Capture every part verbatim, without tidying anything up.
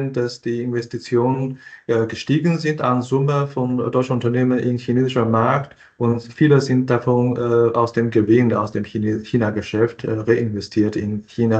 sehen, dass die Investitionen äh, gestiegen sind an Summe von deutschen Unternehmen im chinesischen Markt und viele sind davon äh, aus dem Gewinn, aus dem Chine- China-Geschäft äh, reinvestiert in China.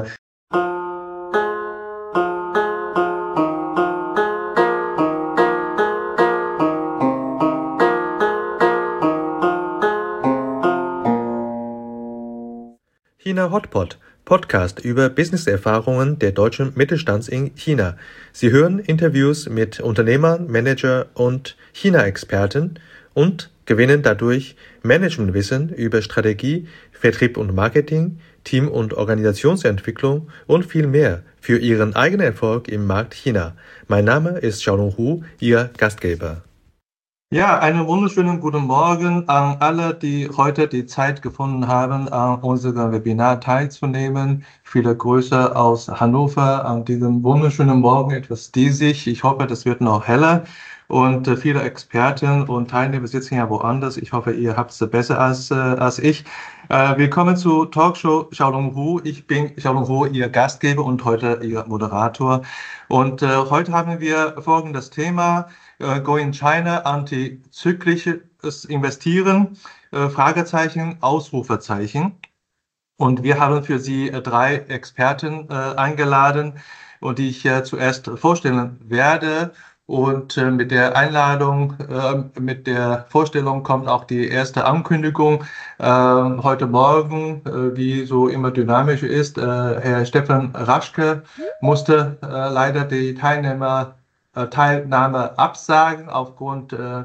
China Hotpot, Podcast über Business-Erfahrungen der deutschen Mittelstands in China. Sie hören Interviews mit Unternehmern, Manager und China-Experten und gewinnen dadurch Managementwissen über Strategie, Vertrieb und Marketing, Team- und Organisationsentwicklung und viel mehr für Ihren eigenen Erfolg im Markt China. Mein Name ist Xiaolong Hu, Ihr Gastgeber. Ja, einen wunderschönen guten Morgen an alle, die heute die Zeit gefunden haben, an unserem Webinar teilzunehmen. Viele Grüße aus Hannover an diesem wunderschönen Morgen, etwas diesig. Ich hoffe, das wird noch heller. Und äh, viele Experten und Teilnehmer sitzen ja woanders. Ich hoffe, ihr habt es besser als, äh, als ich. Äh, willkommen zu Talkshow Xiaolong Hu. Ich bin Xiaolong Hu, Ihr Gastgeber und heute Ihr Moderator. Und äh, heute haben wir folgendes Thema. Uh, Go in China, antizyklisches Investieren, uh, Fragezeichen, Ausrufezeichen. Und wir haben für Sie uh, drei Experten uh, eingeladen und die ich uh, zuerst vorstellen werde. Und uh, mit der Einladung, uh, mit der Vorstellung kommt auch die erste Ankündigung. Uh, heute Morgen, uh, wie so immer dynamisch ist, uh, Herr Stefan Raschke musste uh, leider die Teilnehmer Teilnahme absagen aufgrund äh,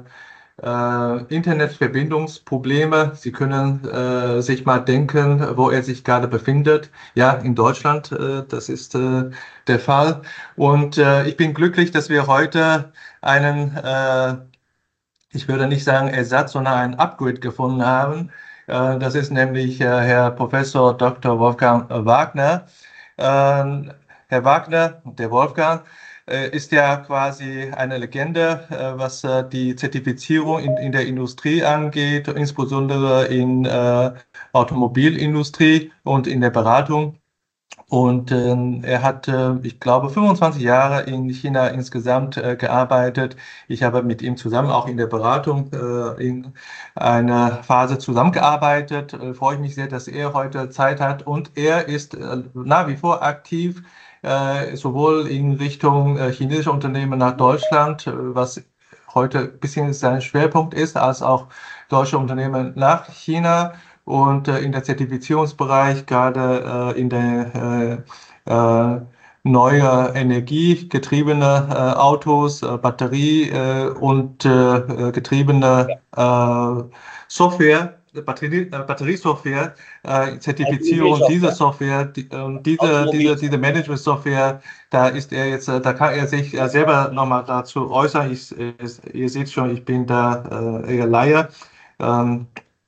äh, Internetverbindungsprobleme. Sie können äh, sich mal denken, wo er sich gerade befindet. Ja, in Deutschland, äh, das ist äh, der Fall. Und äh, ich bin glücklich, dass wir heute einen, äh, ich würde nicht sagen Ersatz, sondern ein Upgrade gefunden haben. Äh, das ist nämlich äh, Herr Professor Doktor Wolfgang Wagner. Äh, Herr Wagner, der Wolfgang, ist ja quasi eine Legende, was die Zertifizierung in, in der Industrie angeht, insbesondere in äh, Automobilindustrie und in der Beratung. Und äh, er hat, äh, ich glaube, fünfundzwanzig Jahre in China insgesamt äh, gearbeitet. Ich habe mit ihm zusammen auch in der Beratung äh, in einer Phase zusammengearbeitet. Äh, freue ich mich sehr, dass er heute Zeit hat. Und er ist äh, nach wie vor aktiv, äh, sowohl in Richtung äh, chinesische Unternehmen nach Deutschland, äh, was heute ein bisschen sein Schwerpunkt ist, als auch deutsche Unternehmen nach China. Und äh, in der Zertifizierungsbereich, gerade äh, in der äh, äh, neue energiegetriebene äh, Autos, äh, Batterie äh, und äh, getriebene äh, Software, Batterie, äh, Batteriesoftware, äh, Zertifizierung dieser Software, die, äh, diese, diese, diese Management-Software, da ist er jetzt, äh, da kann er sich äh, selber nochmal dazu äußern. Ich, äh, ihr seht schon, ich bin da äh, eher Laie. Ähm,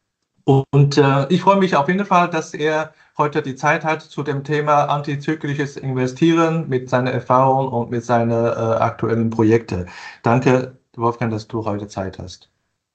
Und äh, ich freue mich auf jeden Fall, dass er heute die Zeit hat zu dem Thema antizyklisches Investieren mit seiner Erfahrung und mit seinen äh, aktuellen Projekten. Danke, Wolfgang, dass du heute Zeit hast.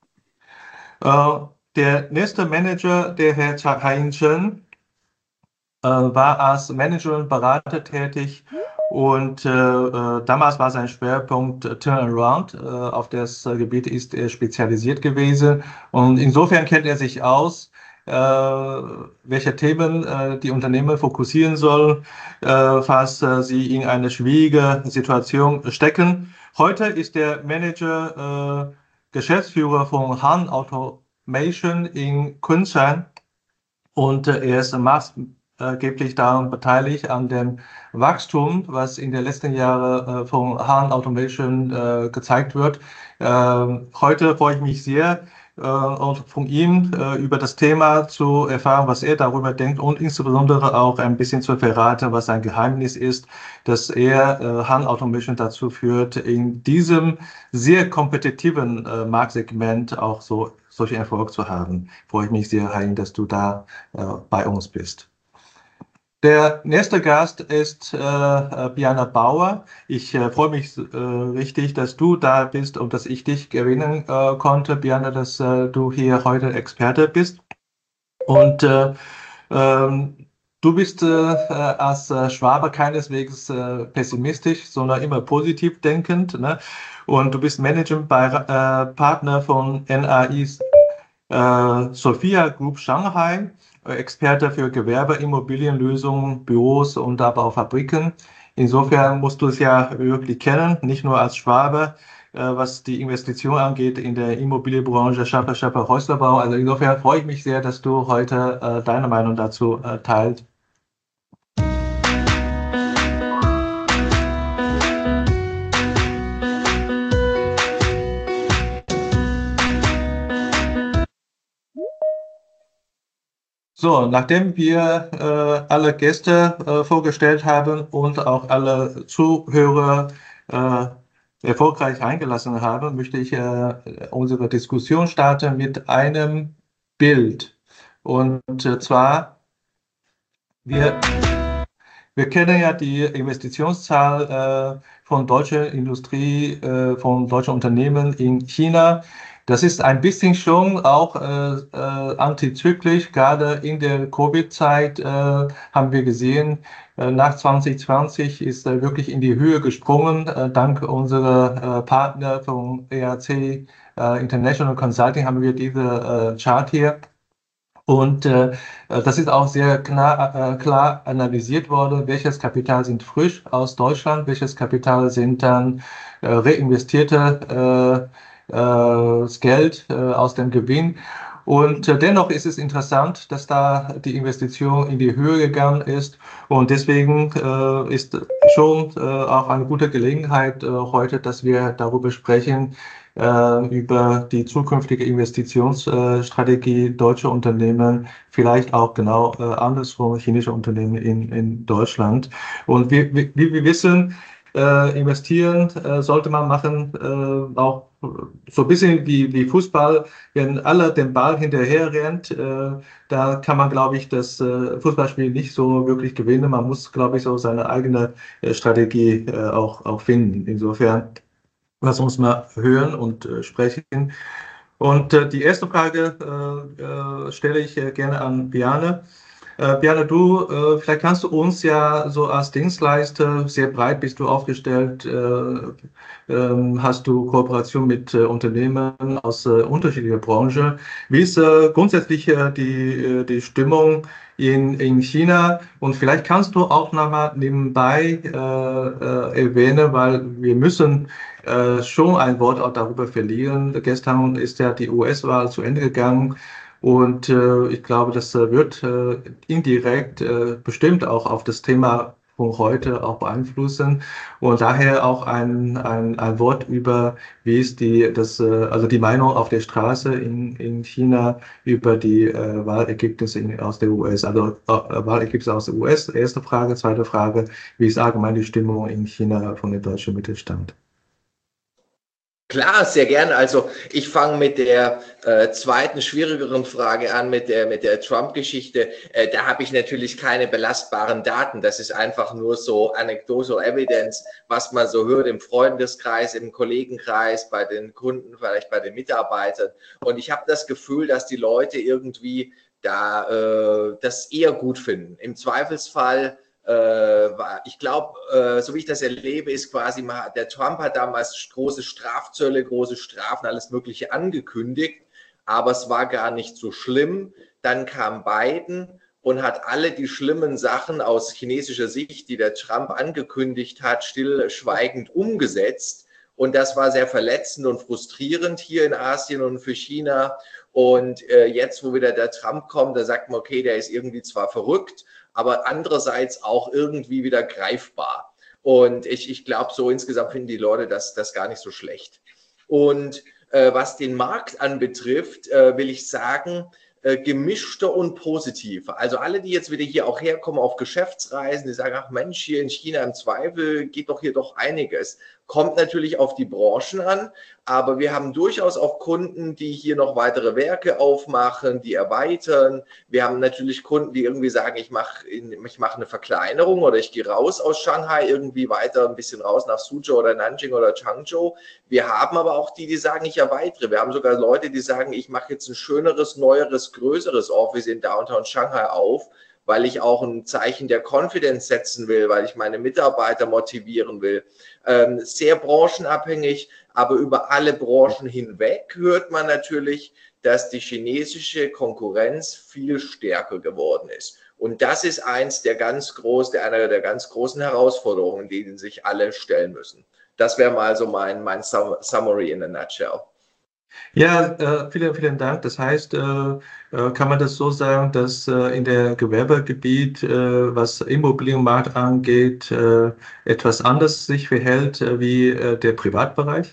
Äh, der nächste Manager, der Herr Cha-Hein Chen, äh, war als Manager und Berater tätig. Und äh, äh, damals war sein Schwerpunkt äh, Turnaround. Äh, auf das äh, Gebiet ist er spezialisiert gewesen. Und insofern kennt er sich aus, äh, welche Themen äh, die Unternehmen fokussieren sollen, äh, falls äh, sie in eine schwierige Situation stecken. Heute ist er Manager, äh, Geschäftsführer von Han Automation in Kunshan. Und äh, er ist maßgeblich daran beteiligt an dem Wachstum, was in den letzten Jahren äh, von Han Automation äh, gezeigt wird. Ähm, heute freue ich mich sehr, äh, und von ihm äh, über das Thema zu erfahren, was er darüber denkt und insbesondere auch ein bisschen zu verraten, was sein Geheimnis ist, dass er äh, Han Automation dazu führt, in diesem sehr kompetitiven äh, Marktsegment auch so solchen Erfolg zu haben. Freue ich mich sehr, Hein, dass du da äh, bei uns bist. Der nächste Gast ist äh, Biana Bauer. Ich äh, freue mich äh, richtig, dass du da bist und dass ich dich gewinnen äh, konnte, Biana, dass äh, du hier heute Experte bist. Und äh, ähm, du bist äh, als äh, Schwabe keineswegs äh, pessimistisch, sondern immer positiv denkend, ne? Und du bist Managing bei, äh, Partner von N A I äh, Sophia Group Shanghai, äh, Experte für Gewerbe, Immobilienlösungen, Büros und aber auch Fabriken. Insofern musst du es ja wirklich kennen, nicht nur als Schwabe, äh, was die Investition angeht in der Immobilienbranche, Schaffer, Schaffer, Häuslerbau. Also insofern freue ich mich sehr, dass du heute äh, deine Meinung dazu äh, teilst. So, nachdem wir äh, alle Gäste äh, vorgestellt haben und auch alle Zuhörer äh, erfolgreich eingelassen haben, möchte ich äh, unsere Diskussion starten mit einem Bild. Und äh, zwar, wir, wir kennen ja die Investitionszahl äh, von deutscher Industrie, äh, von deutschen Unternehmen in China. Das ist ein bisschen schon auch äh, äh, antizyklisch. Gerade in der Covid-Zeit äh, haben wir gesehen, äh, nach zwanzig zwanzig ist er wirklich in die Höhe gesprungen, äh, dank unserer äh, Partner von E A C äh, International Consulting haben wir diese äh, Chart hier. Und äh, das ist auch sehr klar, äh, klar analysiert worden, welches Kapital sind frisch aus Deutschland, welches Kapital sind dann äh, reinvestierte äh, äh, das Geld äh, aus dem Gewinn. Und äh, dennoch ist es interessant, dass da die Investition in die Höhe gegangen ist. Und deswegen äh, ist schon äh, auch eine gute Gelegenheit äh, heute, dass wir darüber sprechen, äh, über die zukünftige Investitionsstrategie deutscher Unternehmen, vielleicht auch genau äh, andersrum chinesische Unternehmen in, in Deutschland. Und wie, wie, wie wir wissen, äh, investieren äh, sollte man machen, äh, auch so ein bisschen wie, wie Fußball, wenn alle den Ball hinterher rennt, äh, da kann man, glaube ich, das äh, Fußballspiel nicht so wirklich gewinnen. Man muss, glaube ich, so seine eigene äh, Strategie äh, auch, auch finden. Insofern, lass uns mal hören und äh, sprechen. Und äh, die erste Frage äh, äh, stelle ich äh, gerne an Bjarne. Äh, Bjarne, du, äh, vielleicht kannst du uns ja so als Dienstleister, sehr breit bist du aufgestellt, äh, ähm, hast du Kooperation mit äh, Unternehmen aus äh, unterschiedlicher Branche. Wie ist äh, grundsätzlich äh, die, äh, die Stimmung in, in China? Und vielleicht kannst du auch nochmal nebenbei äh, äh, erwähnen, weil wir müssen äh, schon ein Wort auch darüber verlieren. Gestern ist ja die U S-Wahl zu Ende gegangen. Und äh, ich glaube, das äh, wird äh, indirekt äh, bestimmt auch auf das Thema von heute auch beeinflussen. Und daher auch ein, ein, ein Wort über, wie ist die, das, äh, also die Meinung auf der Straße in, in China über die äh, Wahlergebnisse in, aus der U S. Also äh, Wahlergebnisse aus der U S. Erste Frage. Zweite Frage, wie ist allgemein die Stimmung in China von der deutschen Mittelstand? Klar, sehr gerne. Also ich fange mit der äh, zweiten, schwierigeren Frage an, mit der, mit der Trump-Geschichte. Äh, da habe ich natürlich keine belastbaren Daten. Das ist einfach nur so anecdotal evidence, was man so hört im Freundeskreis, im Kollegenkreis, bei den Kunden, vielleicht bei den Mitarbeitern. Und ich habe das Gefühl, dass die Leute irgendwie da äh, das eher gut finden. Im Zweifelsfall ich glaube, so wie ich das erlebe, ist quasi, der Trump hat damals große Strafzölle, große Strafen, alles Mögliche angekündigt, aber es war gar nicht so schlimm. Dann kam Biden und hat alle die schlimmen Sachen aus chinesischer Sicht, die der Trump angekündigt hat, stillschweigend umgesetzt. Und das war sehr verletzend und frustrierend hier in Asien und für China. Und jetzt, wo wieder der Trump kommt, da sagt man, okay, der ist irgendwie zwar verrückt, aber andererseits auch irgendwie wieder greifbar. Und ich, ich glaube, so insgesamt finden die Leute das, das gar nicht so schlecht. Und äh, was den Markt anbetrifft, äh, will ich sagen, äh, gemischter und positiver. Also alle, die jetzt wieder hier auch herkommen auf Geschäftsreisen, die sagen, ach Mensch, hier in China im Zweifel geht doch hier doch einiges. Kommt natürlich auf die Branchen an, aber wir haben durchaus auch Kunden, die hier noch weitere Werke aufmachen, die erweitern. Wir haben natürlich Kunden, die irgendwie sagen, ich mache ich mache eine Verkleinerung oder ich gehe raus aus Shanghai, irgendwie weiter ein bisschen raus nach Suzhou oder Nanjing oder Changzhou. Wir haben aber auch die, die sagen, ich erweitere. Wir haben sogar Leute, die sagen, ich mache jetzt ein schöneres, neueres, größeres Office in Downtown Shanghai auf, weil ich auch ein Zeichen der Confidence setzen will, weil ich meine Mitarbeiter motivieren will. Ähm, sehr branchenabhängig, aber über alle Branchen hinweg hört man natürlich, dass die chinesische Konkurrenz viel stärker geworden ist. Und das ist eins der ganz groß, der einer der ganz großen Herausforderungen, denen sich alle stellen müssen. Das wäre mal so mein, mein Summary in a nutshell. Ja, äh, vielen, vielen Dank. Das heißt, äh, äh, kann man das so sagen, dass äh, in der Gewerbegebiet, äh, was Immobilienmarkt angeht, äh, etwas anders sich verhält äh, wie äh, der Privatbereich?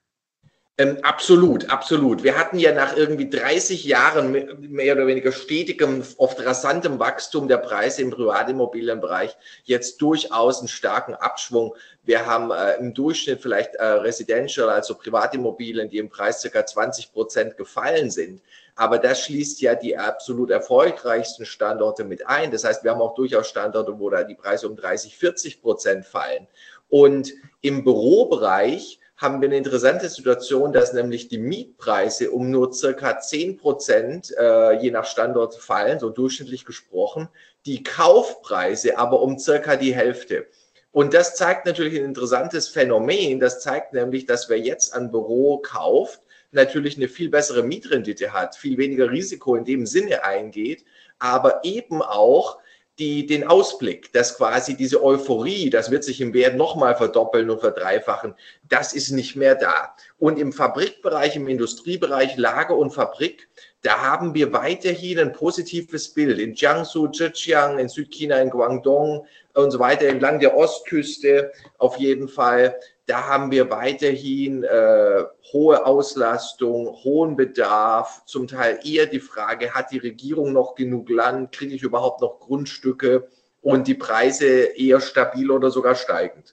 Ähm, absolut, absolut. Wir hatten ja nach irgendwie dreißig Jahren mehr oder weniger stetigem, oft rasantem Wachstum der Preise im Privatimmobilienbereich jetzt durchaus einen starken Abschwung. Wir haben äh, im Durchschnitt vielleicht äh, Residential, also Privatimmobilien, die im Preis ca. zwanzig Prozent gefallen sind. Aber das schließt ja die absolut erfolgreichsten Standorte mit ein. Das heißt, wir haben auch durchaus Standorte, wo da die Preise um dreißig, vierzig Prozent fallen. Und im Bürobereich haben wir eine interessante Situation, dass nämlich die Mietpreise um nur circa zehn Prozent äh, je nach Standort fallen, so durchschnittlich gesprochen, die Kaufpreise aber um circa die Hälfte. Und das zeigt natürlich ein interessantes Phänomen. Das zeigt nämlich, dass wer jetzt ein Büro kauft, natürlich eine viel bessere Mietrendite hat, viel weniger Risiko in dem Sinne eingeht, aber eben auch Die, den Ausblick, dass quasi diese Euphorie, das wird sich im Wert nochmal verdoppeln und verdreifachen, das ist nicht mehr da. Und im Fabrikbereich, im Industriebereich, Lager und Fabrik, da haben wir weiterhin ein positives Bild. In Jiangsu, Zhejiang, in Südchina, in Guangdong und so weiter, entlang der Ostküste auf jeden Fall. Da haben wir weiterhin äh, hohe Auslastung, hohen Bedarf, zum Teil eher die Frage, hat die Regierung noch genug Land, kriege ich überhaupt noch Grundstücke und die Preise eher stabil oder sogar steigend.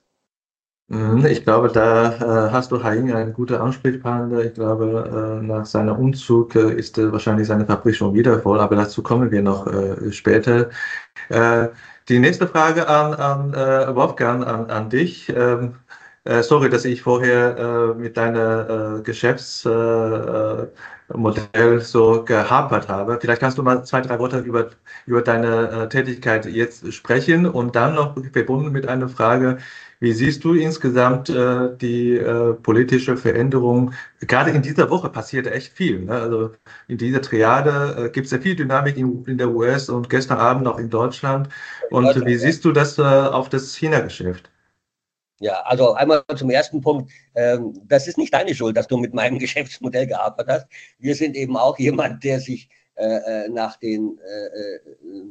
Ich glaube, da äh, hast du Haing einen guten Ansprechpartner. Ich glaube, äh, nach seinem Umzug äh, ist äh, wahrscheinlich seine Fabrik schon wieder voll, aber dazu kommen wir noch äh, später. Äh, die nächste Frage an, an äh, Wolfgang, an, an dich. Ähm, äh, sorry, dass ich vorher äh, mit deiner äh, Geschäftsmodell äh, Modell so gehapert habe. Vielleicht kannst du mal zwei, drei Worte über, über deine äh, Tätigkeit jetzt sprechen und dann noch verbunden mit einer Frage: Wie siehst du insgesamt äh, die äh, politische Veränderung? Gerade in dieser Woche passiert echt viel. Ne? Also in dieser Triade äh, gibt es ja viel Dynamik in, in der U S und gestern Abend noch in Deutschland. Und wie siehst du das äh, auf das China-Geschäft? Ja, also einmal zum ersten Punkt. Ähm, das ist nicht deine Schuld, dass du mit meinem Geschäftsmodell gearbeitet hast. Wir sind eben auch jemand, der sich äh, nach den, äh, äh,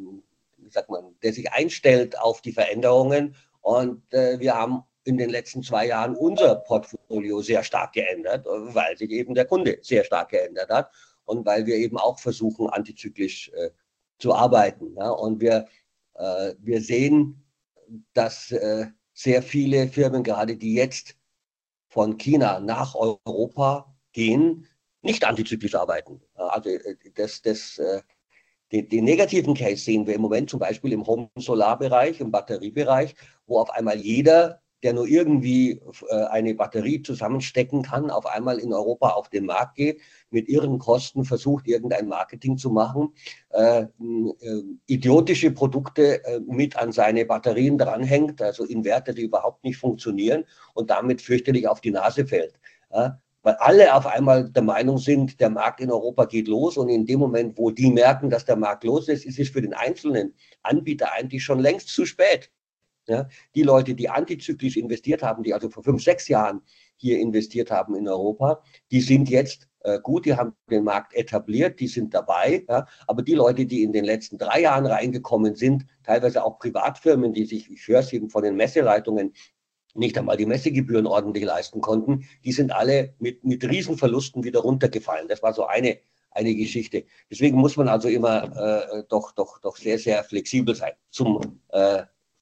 wie sagt man, der sich einstellt auf die Veränderungen. Und äh, wir haben in den letzten zwei Jahren unser Portfolio sehr stark geändert, weil sich eben der Kunde sehr stark geändert hat und weil wir eben auch versuchen, antizyklisch äh, zu arbeiten. Ja? Und wir, äh, wir sehen, dass äh, sehr viele Firmen, gerade die jetzt von China nach Europa gehen, nicht antizyklisch arbeiten. Also das, das, den, den negativen Case sehen wir im Moment zum Beispiel im Home-Solar-Bereich, im Batteriebereich, wo auf einmal jeder, der nur irgendwie eine Batterie zusammenstecken kann, auf einmal in Europa auf den Markt geht, mit irren Kosten versucht, irgendein Marketing zu machen, äh, äh, idiotische Produkte äh, mit an seine Batterien dranhängt, also Inverter, die überhaupt nicht funktionieren und damit fürchterlich auf die Nase fällt. Ja? Weil alle auf einmal der Meinung sind, der Markt in Europa geht los, und in dem Moment, wo die merken, dass der Markt los ist, ist es für den einzelnen Anbieter eigentlich schon längst zu spät. Ja, die Leute, die antizyklisch investiert haben, die also vor fünf, sechs Jahren hier investiert haben in Europa, die sind jetzt äh, gut, die haben den Markt etabliert, die sind dabei. Ja, aber die Leute, die in den letzten drei Jahren reingekommen sind, teilweise auch Privatfirmen, die sich, ich höre es eben von den Messeleitungen, nicht einmal die Messegebühren ordentlich leisten konnten, die sind alle mit, mit Riesenverlusten wieder runtergefallen. Das war so eine, eine Geschichte. Deswegen muss man also immer äh, doch, doch, doch sehr, sehr flexibel sein. Zum äh,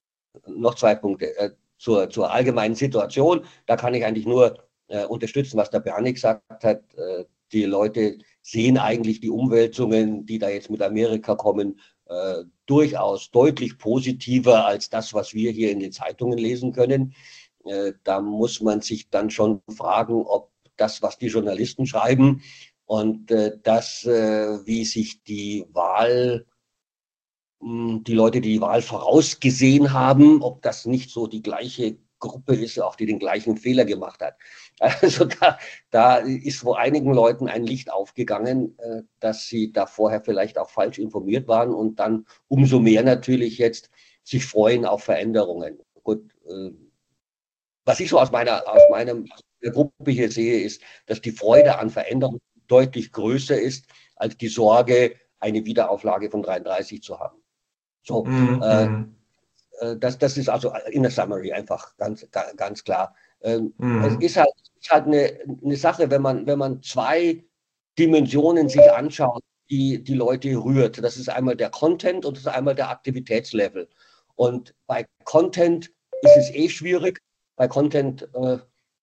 Noch zwei Punkte äh, zur, zur allgemeinen Situation. Da kann ich eigentlich nur äh, unterstützen, was der Bernie gesagt hat. Äh, die Leute sehen eigentlich die Umwälzungen, die da jetzt mit Amerika kommen, äh, durchaus deutlich positiver als das, was wir hier in den Zeitungen lesen können. Äh, da muss man sich dann schon fragen, ob das, was die Journalisten schreiben und äh, das, äh, wie sich die Wahl die Leute, die die Wahl vorausgesehen haben, ob das nicht so die gleiche Gruppe ist, auch die den gleichen Fehler gemacht hat. Also da, da ist wohl einigen Leuten ein Licht aufgegangen, dass sie da vorher vielleicht auch falsch informiert waren und dann umso mehr natürlich jetzt sich freuen auf Veränderungen. Gut, was ich so aus meiner, aus meinem der Gruppe hier sehe, ist, dass die Freude an Veränderungen deutlich größer ist als die Sorge, eine Wiederauflage von dreiunddreißig zu haben. So, mm -hmm. äh, das, das ist also in der Summary einfach ganz, ganz klar. Ähm, mm. Es ist halt, ist halt eine, eine Sache, wenn man, wenn man zwei Dimensionen sich anschaut, die die Leute rührt. Das ist einmal der Content und das ist einmal der Aktivitätslevel. Und bei Content ist es eh schwierig. Bei Content äh,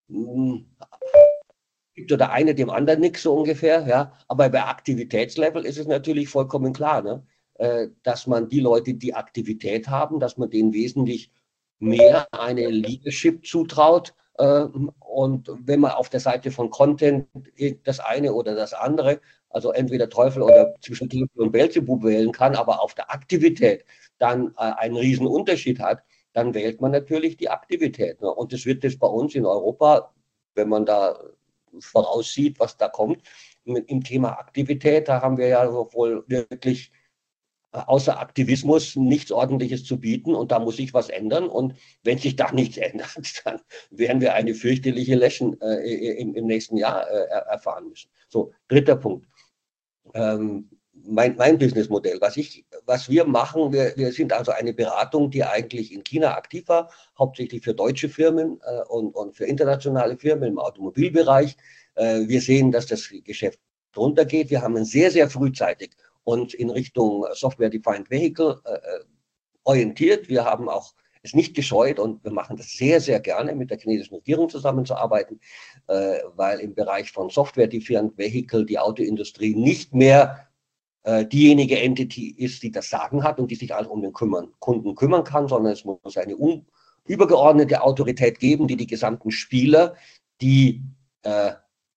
gibt der eine dem anderen nichts so ungefähr. Ja? Aber bei Aktivitätslevel ist es natürlich vollkommen klar, ne? äh, dass man die Leute, die Aktivität haben, dass man denen wesentlich mehr eine Leadership zutraut. Äh, und wenn man auf der Seite von Content das eine oder das andere, also entweder Teufel oder zwischen Teufel und Beelzebub wählen kann, aber auf der Aktivität dann äh, einen riesen Unterschied hat, dann wählt man natürlich die Aktivität. Ne? Und das wird das bei uns in Europa, wenn man da voraussieht, was da kommt, im Thema Aktivität, da haben wir ja wohl wirklich außer Aktivismus nichts Ordentliches zu bieten und da muss sich was ändern. Und wenn sich da nichts ändert, dann werden wir eine fürchterliche Lesson äh, im, im nächsten Jahr äh, erfahren müssen. So, dritter Punkt. Ähm, Mein, mein Businessmodell, was, ich, was wir machen, wir, wir sind also eine Beratung, die eigentlich in China aktiv war, hauptsächlich für deutsche Firmen äh, und, und für internationale Firmen im Automobilbereich. Äh, wir sehen, dass das Geschäft runtergeht. Wir haben sehr, sehr frühzeitig uns in Richtung Software-Defined Vehicle äh, orientiert. Wir haben auch es nicht gescheut und wir machen das sehr, sehr gerne, mit der chinesischen Regierung zusammenzuarbeiten, äh, weil im Bereich von Software-Defined Vehicle die Autoindustrie nicht mehr diejenige Entity ist, die das Sagen hat und die sich also um den kümmern, Kunden kümmern kann, sondern es muss eine un, übergeordnete Autorität geben, die die gesamten Spieler, die äh,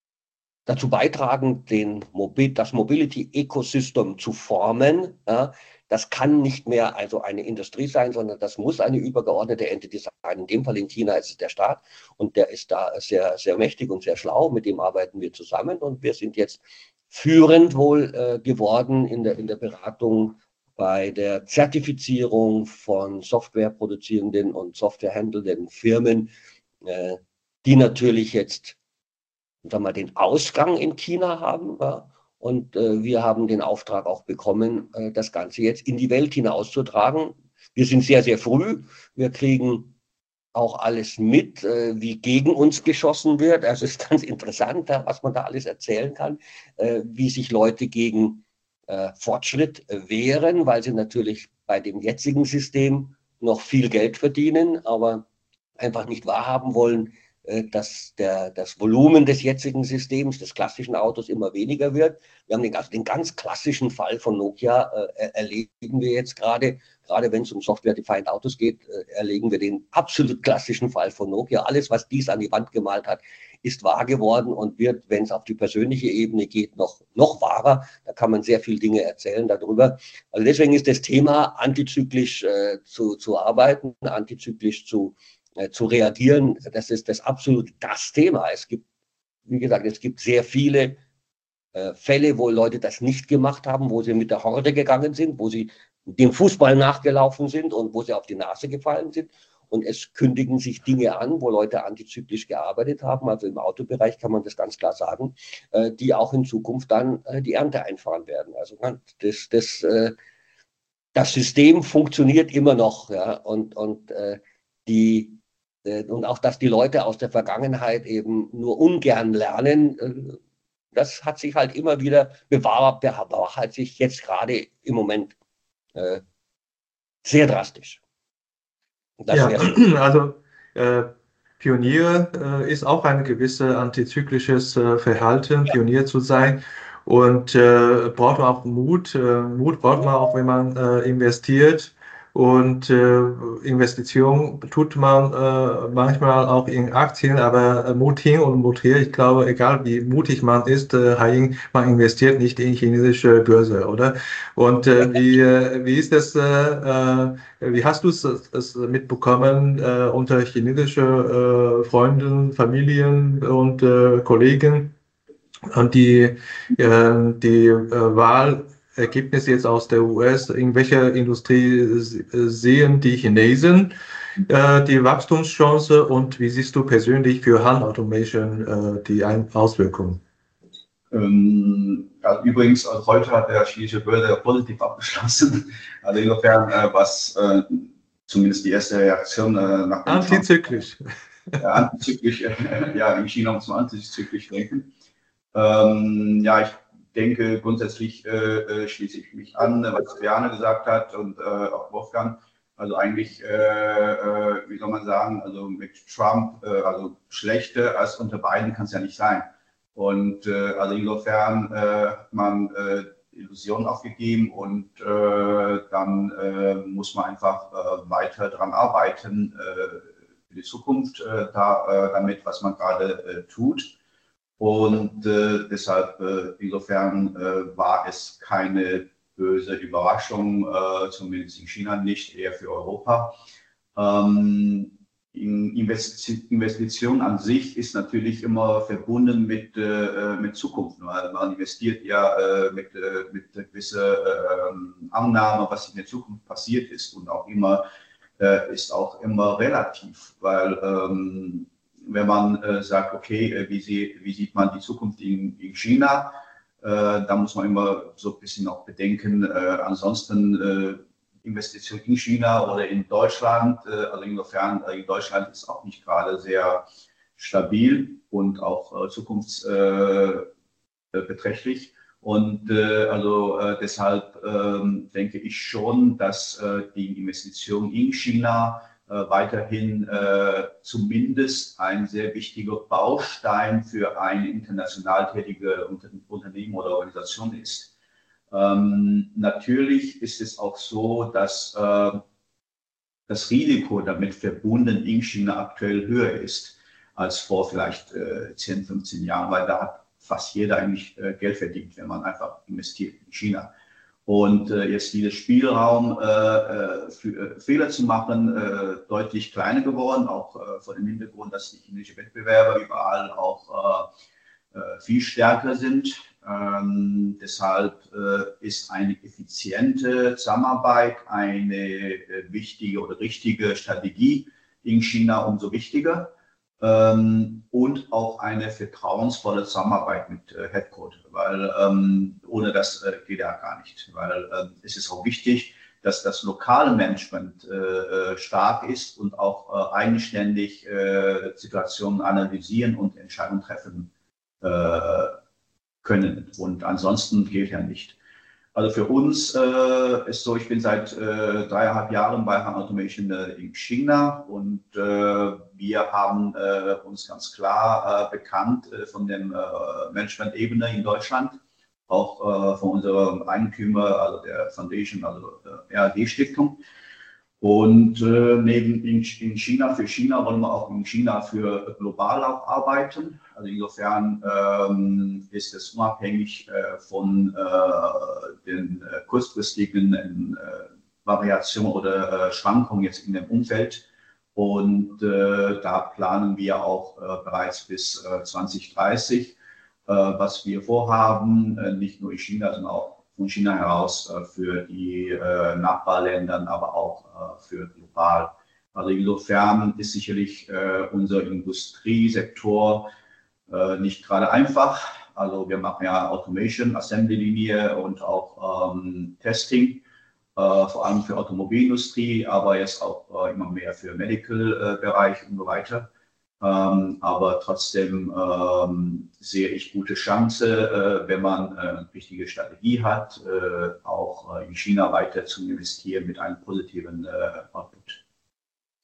dazu beitragen, den Mobil, das Mobility-Ecosystem zu formen. Ja, das kann nicht mehr also eine Industrie sein, sondern das muss eine übergeordnete Entity sein. In dem Fall in China ist es der Staat und der ist da sehr, sehr mächtig und sehr schlau. Mit dem arbeiten wir zusammen und wir sind jetzt führend wohl äh, geworden in der, in der Beratung bei der Zertifizierung von softwareproduzierenden und softwarehandelnden Firmen, äh, die natürlich jetzt sagen wir mal, den Ausgang in China haben. Ja? Und äh, wir haben den Auftrag auch bekommen, äh, das Ganze jetzt in die Welt hinauszutragen. Wir sind sehr, sehr früh. Wir kriegen auch alles mit, äh, wie gegen uns geschossen wird. Also es ist ganz interessant, was man da alles erzählen kann, äh, wie sich Leute gegen äh, Fortschritt wehren, weil sie natürlich bei dem jetzigen System noch viel Geld verdienen, aber einfach nicht wahrhaben wollen, äh, dass der, das Volumen des jetzigen Systems, des klassischen Autos, immer weniger wird. Wir haben den, also den ganz klassischen Fall von Nokia, äh, erleben wir jetzt gerade, Gerade wenn es um Software-Defined Autos geht, äh, erlegen wir den absolut klassischen Fall von Nokia. Alles, was dies an die Wand gemalt hat, ist wahr geworden und wird, wenn es auf die persönliche Ebene geht, noch, noch wahrer. Da kann man sehr viele Dinge erzählen darüber. Also deswegen ist das Thema, antizyklisch äh, zu, zu arbeiten, antizyklisch zu, äh, zu reagieren, das ist das absolut das Thema. Es gibt, wie gesagt, es gibt sehr viele äh, Fälle, wo Leute das nicht gemacht haben, wo sie mit der Horde gegangen sind, wo sie dem Fußball nachgelaufen sind und wo sie auf die Nase gefallen sind. Und es kündigen sich Dinge an, wo Leute antizyklisch gearbeitet haben, also im Autobereich kann man das ganz klar sagen, äh, die auch in Zukunft dann äh, die Ernte einfahren werden. Also das, das, äh, das System funktioniert immer noch. Ja, und, und, äh, die, äh, und auch, dass die Leute aus der Vergangenheit eben nur ungern lernen, äh, das hat sich halt immer wieder bewahrt, bewahrheitet sich jetzt gerade im Moment Äh, sehr drastisch. Das ja, also äh, Pionier äh, ist auch ein gewisses antizyklisches äh, Verhalten, ja. Pionier zu sein und äh, braucht man auch Mut. Äh, Mut braucht man auch, wenn man äh, investiert Und äh, Investition tut man äh, manchmal auch in Aktien, aber äh, Mut hin und Mut her. Ich glaube, egal wie mutig man ist, äh, Haiying, man investiert nicht in chinesische Börse, oder? Und äh, wie, äh, wie ist das, äh, äh, wie hast du es, es mitbekommen äh, unter chinesische äh, Freunden, Familien und äh, Kollegen? Und die, äh, die äh, Wahlergebnisse jetzt aus der U S, in welcher Industrie s- sehen die Chinesen äh, die Wachstumschance und wie siehst du persönlich für Han Automation äh, die Ein Auswirkungen? Ähm, also übrigens, also heute hat der chinesische Börse positiv abgeschlossen. Also insofern, äh, was äh, zumindest die erste Reaktion äh, nach dem Trump, Antizyklisch. äh, antizyklisch, äh, ja, in China muss man antizyklisch denken. Ähm, ja, ich denke grundsätzlich äh, äh, schließe ich mich an, was Bjarne gesagt hat und äh, auch Wolfgang. Also eigentlich, äh, äh, wie soll man sagen, also mit Trump, äh, also schlechter als unter Biden kann es ja nicht sein. Und äh, also insofern äh, hat man äh, Illusionen aufgegeben und äh, dann äh, muss man einfach äh, weiter daran arbeiten äh, für die Zukunft, äh, da, äh, damit, was man gerade äh, tut. Und äh, deshalb, äh, insofern äh, war es keine böse Überraschung, äh, zumindest in China nicht, eher für Europa. Ähm, Investi Investition an sich ist natürlich immer verbunden mit, äh, mit Zukunft. Weil man investiert ja äh, mit, äh, mit gewisser äh, Annahme, was in der Zukunft passiert ist und auch immer äh, ist auch immer relativ, weil ähm, wenn man äh, sagt, okay, äh, wie, sie, wie sieht man die Zukunft in, in China, äh, da muss man immer so ein bisschen auch bedenken, äh, ansonsten äh, Investition in China oder in Deutschland, äh, also insofern äh, in Deutschland ist auch nicht gerade sehr stabil und auch äh, zukunftsbeträchtlich. Und äh, also äh, deshalb ähm, denke ich schon, dass äh, die Investition in China äh, weiterhin äh, zumindest ein sehr wichtiger Baustein für eine international tätige Unter Unternehmen oder Organisation ist. Ähm, natürlich ist es auch so, dass äh, das Risiko damit verbunden in China aktuell höher ist als vor vielleicht äh, zehn, fünfzehn Jahren, weil da hat fast jeder eigentlich äh, Geld verdient, wenn man einfach investiert in China. Und äh, jetzt dieser Spielraum, äh, für, äh, Fehler zu machen, äh, deutlich kleiner geworden, auch äh, vor dem Hintergrund, dass die chinesischen Wettbewerber überall auch äh, äh, viel stärker sind. Ähm, deshalb äh, ist eine effiziente Zusammenarbeit eine äh, wichtige oder richtige Strategie in China umso wichtiger. Ähm, und auch eine vertrauensvolle Zusammenarbeit mit äh, Headquarter, weil ähm, ohne das äh, geht ja gar nicht, weil äh, es ist auch wichtig, dass das lokale Management äh, stark ist und auch äh, eigenständig äh, Situationen analysieren und Entscheidungen treffen äh, können. Und ansonsten geht ja nicht. Also für uns äh, ist so, ich bin seit äh, dreieinhalb Jahren bei Han Automation äh, in China und äh, wir haben äh, uns ganz klar äh, bekannt äh, von der äh, Management-Ebene in Deutschland, auch äh, von unserem Eigentümer, also der Foundation, also äh, R A D-Stiftung. Und äh, neben in, in China für China wollen wir auch in China für global auch arbeiten. Also insofern ähm, ist es unabhängig äh, von äh, den äh, kurzfristigen äh, Variationen oder äh, Schwankungen jetzt in dem Umfeld. Und äh, da planen wir auch äh, bereits bis äh, zwanzig dreißig, äh, was wir vorhaben, äh, nicht nur in China, sondern auch von China heraus äh, für die äh, Nachbarländer, aber auch äh, für global. Also insofern ist sicherlich äh, unser Industriesektor äh, nicht gerade einfach. Also wir machen ja Automation, Assembly-Linie und auch ähm, Testing, äh, vor allem für Automobilindustrie, aber jetzt auch äh, immer mehr für Medical-Bereich äh, und so weiter. Ähm, aber trotzdem ähm, sehe ich gute Chance, äh, wenn man äh, eine richtige Strategie hat, äh, auch äh, in China weiter zu investieren mit einem positiven äh, Output.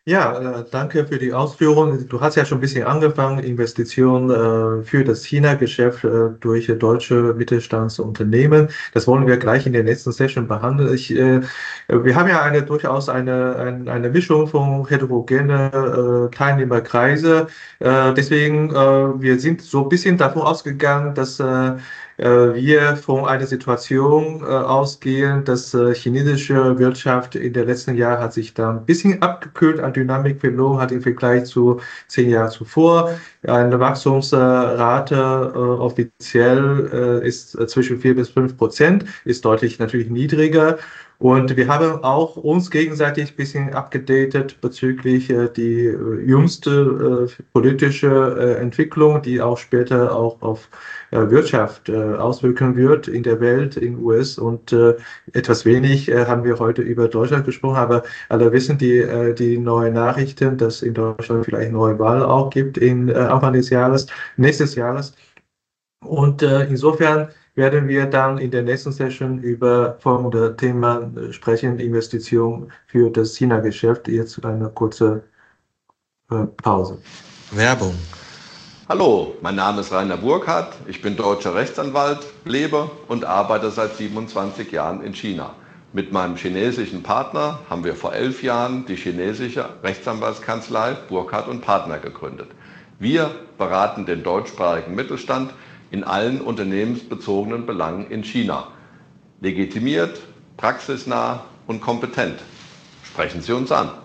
Ja, äh, danke für die Ausführung. Du hast ja schon ein bisschen angefangen, Investitionen äh, für das China-Geschäft äh, durch äh, deutsche Mittelstandsunternehmen. Das wollen wir gleich in der nächsten Session behandeln. Ich, äh, wir haben ja eine durchaus eine, eine, eine Mischung von heterogene äh, Teilnehmerkreise. Äh, deswegen, äh, wir sind so ein bisschen davon ausgegangen, dass äh, äh, wir von einer Situation äh, ausgehen, dass äh, chinesische Wirtschaft in den letzten Jahren hat sich da ein bisschen abgekühlt an Dynamik verloren hat im Vergleich zu zehn Jahren zuvor. Eine Wachstumsrate äh, offiziell äh, ist äh, zwischen vier bis fünf Prozent, ist deutlich natürlich niedriger. Und wir haben auch uns gegenseitig ein bisschen abgedatet bezüglich äh, die äh, jüngste äh, politische äh, Entwicklung, die auch später auch auf äh, Wirtschaft äh, auswirken wird in der Welt, in U S. Und äh, etwas wenig äh, haben wir heute über Deutschland gesprochen, aber alle wissen die, äh, die neuen Nachrichten, dass in Deutschland vielleicht neue Wahlen auch gibt in äh, Anfang des Jahres, nächstes Jahres. Und äh, insofern werden wir dann in der nächsten Session über folgende Themen äh, sprechen: Investition für das China-Geschäft. Jetzt eine kurze äh, Pause. Werbung. Hallo, mein Name ist Rainer Burkhardt, ich bin deutscher Rechtsanwalt, lebe und arbeite seit siebenundzwanzig Jahren in China. Mit meinem chinesischen Partner haben wir vor elf Jahren die chinesische Rechtsanwaltskanzlei Burkhardt und Partner gegründet. Wir beraten den deutschsprachigen Mittelstand in allen unternehmensbezogenen Belangen in China. Legitimiert, praxisnah und kompetent. Sprechen Sie uns an.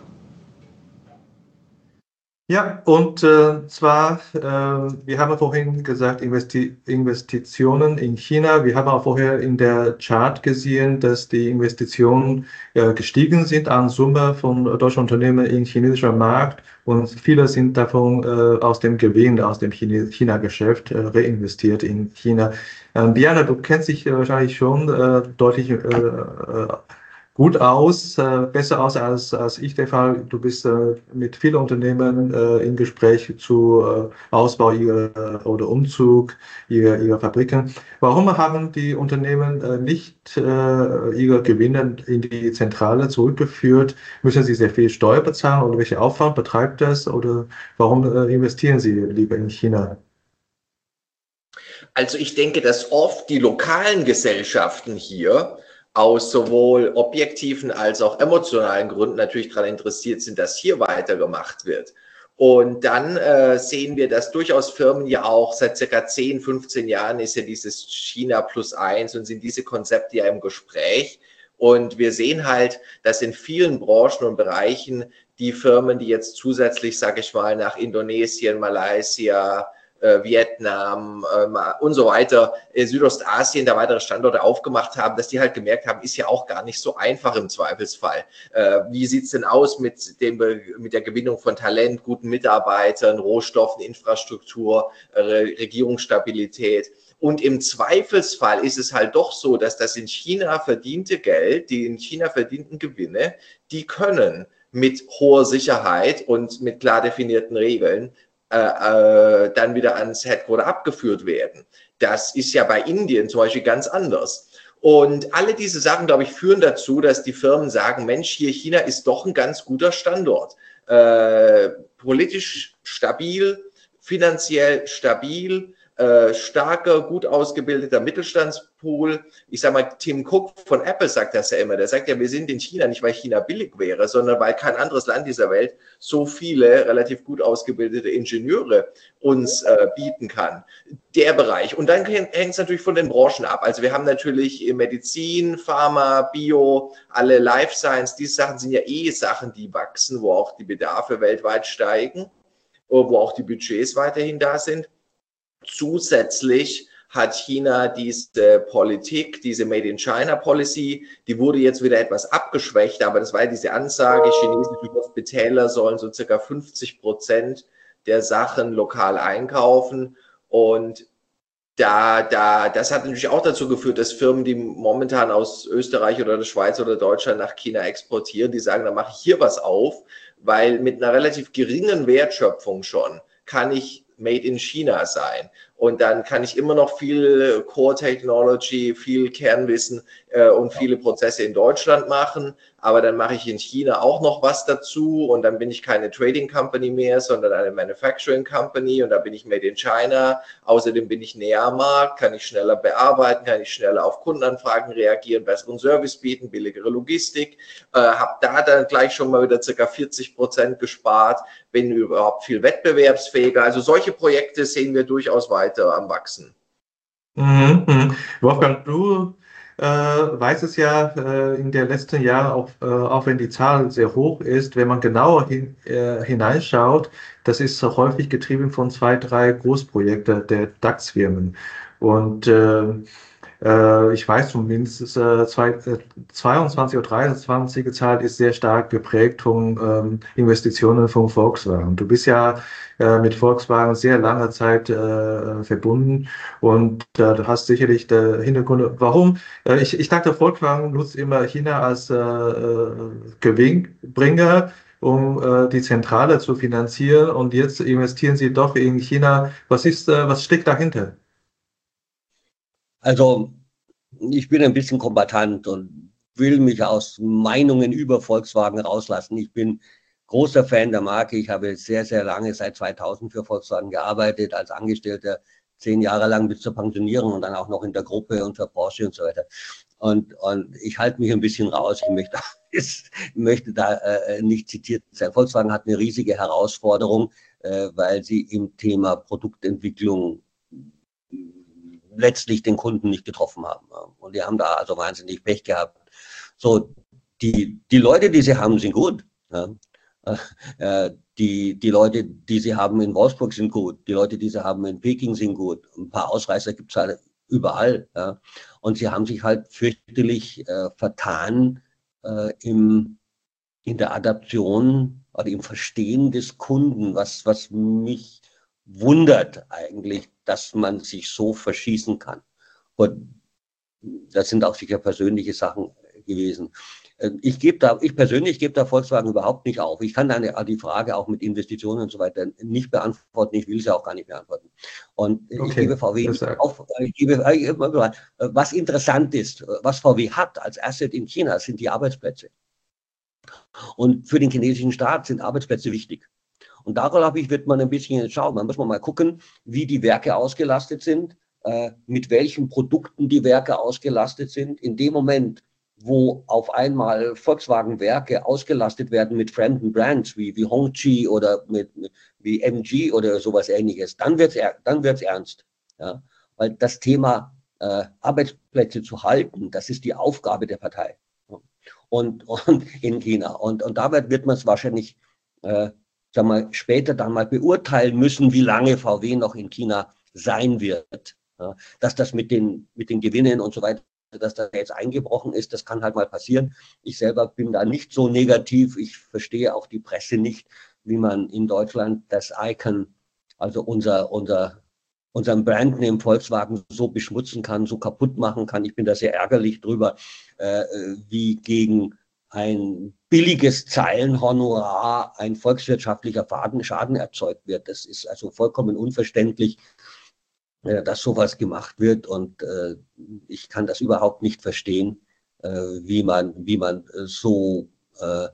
Ja, und äh, zwar, äh, wir haben vorhin gesagt, Investi Investitionen in China. Wir haben auch vorher in der Chart gesehen, dass die Investitionen äh, gestiegen sind an Summe von deutschen Unternehmen im chinesischen Markt, und viele sind davon äh, aus dem Gewinn, aus dem China-Geschäft äh, reinvestiert in China. Ähm, Diana, du kennst dich äh, wahrscheinlich schon äh, deutlich äh, äh, gut aus, äh, besser aus als, als ich der Fall. Du bist äh, mit vielen Unternehmen äh, im Gespräch zu äh, Ausbau ihrer äh, oder Umzug ihrer, ihrer Fabriken. Warum haben die Unternehmen äh, nicht äh, ihre Gewinne in die Zentrale zurückgeführt? Müssen sie sehr viel Steuer bezahlen oder welcher Aufwand betreibt das? Oder warum äh, investieren sie lieber in China? Also ich denke, dass oft die lokalen Gesellschaften hier aus sowohl objektiven als auch emotionalen Gründen natürlich daran interessiert sind, dass hier weitergemacht wird. Und dann äh, sehen wir, dass durchaus Firmen ja auch seit circa zehn, fünfzehn Jahren ist ja dieses China plus eins und sind diese Konzepte ja im Gespräch. Und wir sehen halt, dass in vielen Branchen und Bereichen die Firmen, die jetzt zusätzlich, sage ich mal, nach Indonesien, Malaysia, Äh, Vietnam äh, und so weiter, äh, Südostasien, da weitere Standorte aufgemacht haben, dass die halt gemerkt haben, ist ja auch gar nicht so einfach im Zweifelsfall. Äh, wie sieht's denn aus mit dem, mit der Gewinnung von Talent, guten Mitarbeitern, Rohstoffen, Infrastruktur, äh, Regierungsstabilität? Und im Zweifelsfall ist es halt doch so, dass das in China verdiente Geld, die in China verdienten Gewinne, die können mit hoher Sicherheit und mit klar definierten Regeln Äh, äh, dann wieder ans Headquarter abgeführt werden. Das ist ja bei Indien zum Beispiel ganz anders. Und alle diese Sachen, glaube ich, führen dazu, dass die Firmen sagen, Mensch, hier China ist doch ein ganz guter Standort. Äh, politisch stabil, finanziell stabil, äh, starker, gut ausgebildeter Mittelstandspool. Ich sage mal, Tim Cook von Apple sagt das ja immer. Der sagt ja, wir sind in China nicht, weil China billig wäre, sondern weil kein anderes Land dieser Welt so viele relativ gut ausgebildete Ingenieure uns äh, bieten kann. Der Bereich. Und dann hängt es natürlich von den Branchen ab. Also wir haben natürlich Medizin, Pharma, Bio, alle Life Science. Diese Sachen sind ja eh Sachen, die wachsen, wo auch die Bedarfe weltweit steigen, wo auch die Budgets weiterhin da sind. Zusätzlich hat China diese Politik, diese Made in China Policy, die wurde jetzt wieder etwas abgeschwächt, aber das war ja diese Ansage, chinesische Spitäler sollen so circa fünfzig Prozent der Sachen lokal einkaufen, und da, da, das hat natürlich auch dazu geführt, dass Firmen, die momentan aus Österreich oder der Schweiz oder Deutschland nach China exportieren, die sagen, dann mache ich hier was auf, weil mit einer relativ geringen Wertschöpfung schon kann ich Made in China sein. und dann kann ich immer noch viel Core Technology, viel Kernwissen äh, und viele Prozesse in Deutschland machen, aber dann mache ich in China auch noch was dazu und dann bin ich keine Trading Company mehr, sondern eine Manufacturing Company und da bin ich made in China. Außerdem bin ich näher am Markt, kann ich schneller bearbeiten, kann ich schneller auf Kundenanfragen reagieren, besseren Service bieten, billigere Logistik, äh, habe da dann gleich schon mal wieder ca. vierzig Prozent gespart, bin überhaupt viel wettbewerbsfähiger. Also solche Projekte sehen wir durchaus weiter am Wachsen. Mhm, mhm. Wolfgang, du äh, weißt es ja äh, in den letzten Jahren, auch, äh, auch wenn die Zahl sehr hoch ist, wenn man genauer hin, äh, hineinschaut, das ist so häufig getrieben von zwei, drei Großprojekten der DAX-Firmen. Und äh, äh, ich weiß zumindest, äh, zwei, äh, zweiundzwanzig oder dreiundzwanzig Zahl ist sehr stark geprägt von ähm, Investitionen von Volkswagen. Du bist ja äh, mit Volkswagen sehr lange Zeit äh, verbunden und äh, du hast sicherlich der Hintergrund. Warum? Äh, ich, ich dachte, Volkswagen nutzt immer China als äh, äh, Gewinnbringer, um äh, die Zentrale zu finanzieren und jetzt investieren sie doch in China. Was ist, äh, was steckt dahinter? Also ich bin ein bisschen kombatant und will mich aus Meinungen über Volkswagen rauslassen. Ich bin großer Fan der Marke. Ich habe sehr, sehr lange, seit zweitausend für Volkswagen gearbeitet, als Angestellter, zehn Jahre lang bis zur Pensionierung und dann auch noch in der Gruppe und für Porsche und so weiter. Und, und ich halte mich ein bisschen raus. Ich möchte, ich möchte da äh, nicht zitiert sein. Volkswagen hat eine riesige Herausforderung, äh, weil sie im Thema Produktentwicklung letztlich den Kunden nicht getroffen haben. Und die haben da also wahnsinnig Pech gehabt. So, die, die Leute, die sie haben, sind gut. Ja. Äh, die, die Leute, die sie haben in Wolfsburg, sind gut. Die Leute, die sie haben in Peking, sind gut. Ein paar Ausreißer gibt es halt überall. Ja. Und sie haben sich halt fürchterlich äh, vertan äh, im, in der Adaption oder im Verstehen des Kunden, was, was mich wundert eigentlich, dass man sich so verschießen kann. Und das sind auch sicher persönliche Sachen gewesen. Ich gebe da, ich persönlich gebe da Volkswagen überhaupt nicht auf. Ich kann dann die Frage auch mit Investitionen und so weiter nicht beantworten. Ich will sie auch gar nicht beantworten. Und okay, ich gebe V W nicht auf. Ich gebe, was interessant ist, was V W hat als Asset in China, sind die Arbeitsplätze. Und für den chinesischen Staat sind Arbeitsplätze wichtig. Und darauf wird man ein bisschen schauen. Man muss mal gucken, wie die Werke ausgelastet sind, äh, mit welchen Produkten die Werke ausgelastet sind. In dem Moment, wo auf einmal Volkswagen-Werke ausgelastet werden mit fremden Brands wie, wie Hongqi oder mit, wie M G oder sowas Ähnliches, dann wird es dann wird's ernst. Ja? Weil das Thema äh, Arbeitsplätze zu halten, das ist die Aufgabe der Partei. Und, und in China. Und, und dabei wird man es wahrscheinlich äh, sagen wir, später dann mal beurteilen müssen, wie lange V W noch in China sein wird. Ja, dass das mit den, mit den Gewinnen und so weiter, dass das jetzt eingebrochen ist, das kann halt mal passieren. Ich selber bin da nicht so negativ. Ich verstehe auch die Presse nicht, wie man in Deutschland das Icon, also unser, unser, unseren Brandname Volkswagen so beschmutzen kann, so kaputt machen kann. Ich bin da sehr ärgerlich drüber, äh, wie gegen ein billiges Zeilenhonorar ein volkswirtschaftlicher Schaden erzeugt wird. Das ist also vollkommen unverständlich, äh, dass sowas gemacht wird und äh, ich kann das überhaupt nicht verstehen, äh, wie man, wie man so äh,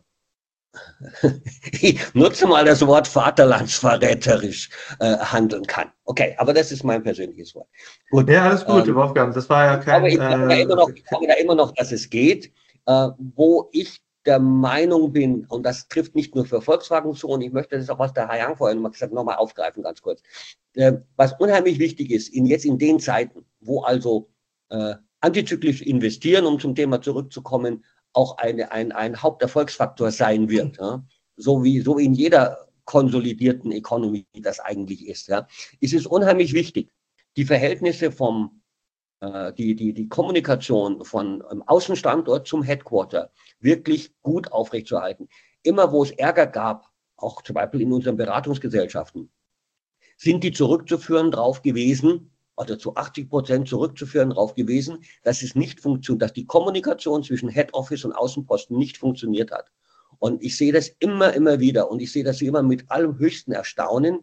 ich nutze mal das Wort vaterlandsverräterisch äh, handeln kann. Okay, aber das ist mein persönliches Wort. Gut. Ja, alles gut, ähm, Wolfgang. Das war ja kein... Aber ich sage da immer noch, ich sage da immer noch, dass es geht. Uh, wo ich der Meinung bin, und das trifft nicht nur für Volkswagen zu, und ich möchte das auch, was der Herr Yang vorhin mal gesagt hat, nochmal aufgreifen, ganz kurz. Uh, was unheimlich wichtig ist, in, jetzt in den Zeiten, wo also uh, antizyklisch investieren, um zum Thema zurückzukommen, auch eine, ein, ein Haupterfolgsfaktor sein wird, ja? so, wie, so wie in jeder konsolidierten Economy das eigentlich ist, ja? Ist es unheimlich wichtig, die Verhältnisse vom Die, die, die Kommunikation von einem Außenstandort zum Headquarter wirklich gut aufrechtzuerhalten. Immer wo es Ärger gab, auch zum Beispiel in unseren Beratungsgesellschaften, sind die zurückzuführen drauf gewesen, also zu achtzig Prozent zurückzuführen drauf gewesen, dass es nicht funktioniert, dass die Kommunikation zwischen Head Office und Außenposten nicht funktioniert hat. Und ich sehe das immer, immer wieder und ich sehe das immer mit allem höchsten Erstaunen,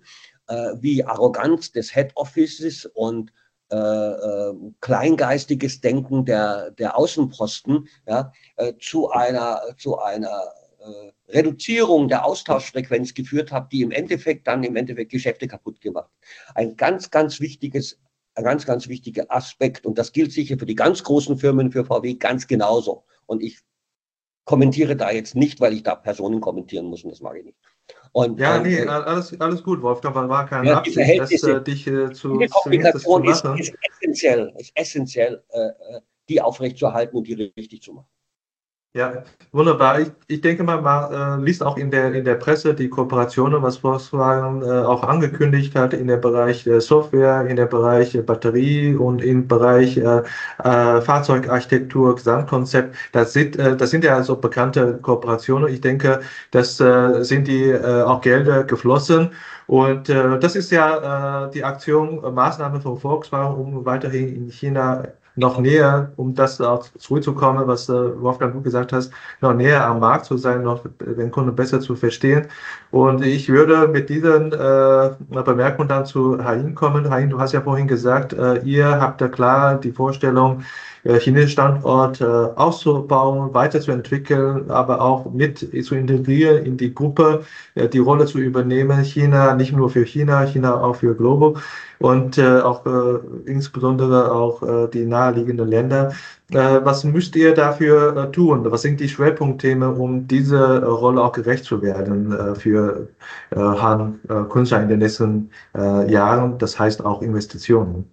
äh, wie Arroganz des Head Offices und äh, äh, kleingeistiges Denken der, der Außenposten, ja, äh, zu einer, zu einer äh, Reduzierung der Austauschfrequenz geführt hat, die im Endeffekt dann im Endeffekt Geschäfte kaputt gemacht. Ein ganz, ganz wichtiges, ein ganz, ganz wichtiger Aspekt. Und das gilt sicher für die ganz großen Firmen, für V W ganz genauso. Und ich kommentiere da jetzt nicht, weil ich da Personen kommentieren muss, und das mag ich nicht. Und, Ja, und, nee, äh, alles, alles gut, Wolfgang, war war keine ja, die Absicht, das, Verhältnisse, äh, dich äh, zu die zwingen, das zu Kommunikation ist, machen. ist essentiell, ist essentiell, äh, äh, die aufrechtzuerhalten und die richtig zu machen. Ja, wunderbar. Ich, ich denke mal, man äh, liest auch in der, in der Presse die Kooperationen, was Volkswagen äh, auch angekündigt hat in der Bereich äh, Software, in der Bereich äh, Batterie und im Bereich äh, äh, Fahrzeugarchitektur, Gesamtkonzept. Das sind, äh, das sind ja also bekannte Kooperationen. Ich denke, das äh, sind die äh, auch Gelder geflossen. Und äh, das ist ja äh, die Aktion, äh, Maßnahme von Volkswagen, um weiterhin in China noch näher, um das auch zurückzukommen, was äh, Wolfgang du gesagt hast, noch näher am Markt zu sein, noch den Kunden besser zu verstehen. Und ich würde mit diesen äh, Bemerkungen dann zu Hein kommen. Hein, du hast ja vorhin gesagt, äh, ihr habt da klar die Vorstellung, äh, chinesischen Standort äh, auszubauen, weiterzuentwickeln, aber auch mit zu integrieren in die Gruppe, äh, die Rolle zu übernehmen. China nicht nur für China, China auch für Global. Und äh, auch äh, insbesondere auch äh, die naheliegenden Länder. Äh, was müsst ihr dafür äh, tun? Was sind die Schwerpunktthemen, um diese äh, Rolle auch gerecht zu werden äh, für äh, Han äh, Kunstler in den nächsten äh, Jahren? Das heißt auch Investitionen.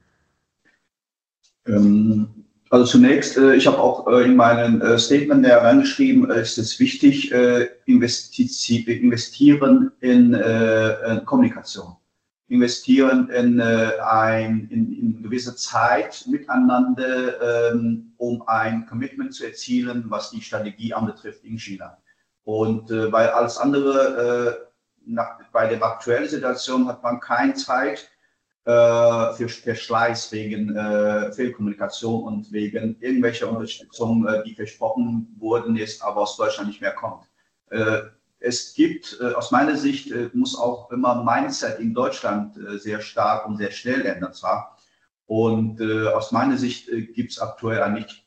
Ähm, also zunächst, äh, ich habe auch äh, in meinem äh, Statement herangeschrieben, äh, ist es wichtig, äh, investi investieren in äh, Kommunikation. Investieren in, äh, ein, in, in gewisse Zeit miteinander, ähm, um ein Commitment zu erzielen, was die Strategie anbetrifft in China. Und äh, weil alles andere, äh, nach, bei der aktuellen Situation hat man keine Zeit äh, für Verschleiß wegen äh, Fehlkommunikation und wegen irgendwelcher Unterstützung, äh, die versprochen worden ist, aber aus Deutschland nicht mehr kommt. Äh, Es gibt, äh, aus meiner Sicht, äh, muss auch immer Mindset in Deutschland äh, sehr stark und sehr schnell ändern zwar. Und äh, aus meiner Sicht äh, gibt es aktuell eigentlich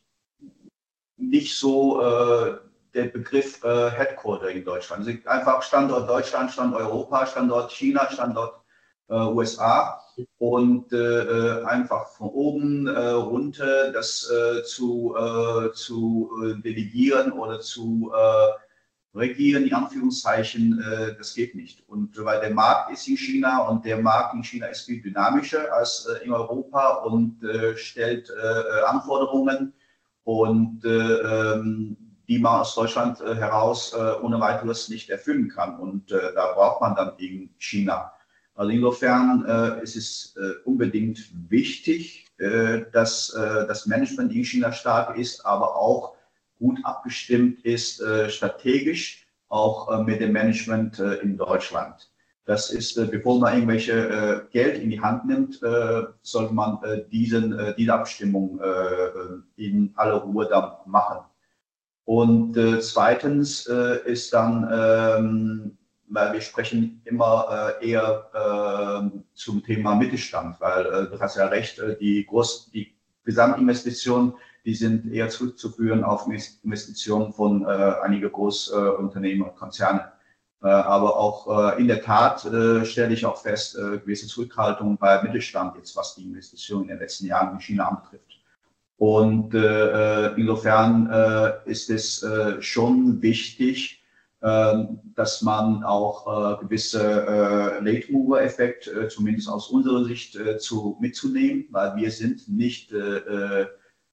nicht so äh, der Begriff äh, Headquarter in Deutschland. Also einfach Standort Deutschland, Standort Europa, Standort China, Standort äh, U S A. Und äh, einfach von oben äh, runter das äh, zu, äh, zu äh, delegieren oder zu äh, regieren, in Anführungszeichen, äh, das geht nicht. Und weil der Markt ist in China und der Markt in China ist viel dynamischer als äh, in Europa und äh, stellt äh, Anforderungen und äh, ähm, die man aus Deutschland äh, heraus äh, ohne weiteres nicht erfüllen kann. Und äh, da braucht man dann eben China. Also insofern äh, ist es äh, unbedingt wichtig, äh, dass äh, das Management in China stark ist, aber auch gut abgestimmt ist, äh, strategisch, auch äh, mit dem Management äh, in Deutschland. Das ist, äh, bevor man irgendwelche äh, Geld in die Hand nimmt, äh, sollte man äh, diesen, äh, diese Abstimmung äh, in aller Ruhe dann machen. Und äh, zweitens äh, ist dann, ähm, weil wir sprechen immer äh, eher äh, zum Thema Mittelstand, weil äh, du hast ja recht, äh, die, Groß-, die Gesamtinvestitionen, die sind eher zurückzuführen auf Investitionen von äh, einigen Großunternehmen äh, und Konzernen. Äh, aber auch äh, in der Tat äh, stelle ich auch fest, äh, gewisse Zurückhaltung bei Mittelstand jetzt, was die Investitionen in den letzten Jahren in China anbetrifft. Und äh, insofern äh, ist es äh, schon wichtig, äh, dass man auch äh, gewisse äh, Late-Mover-Effekt, äh, zumindest aus unserer Sicht, äh, zu, mitzunehmen, weil wir sind nicht äh,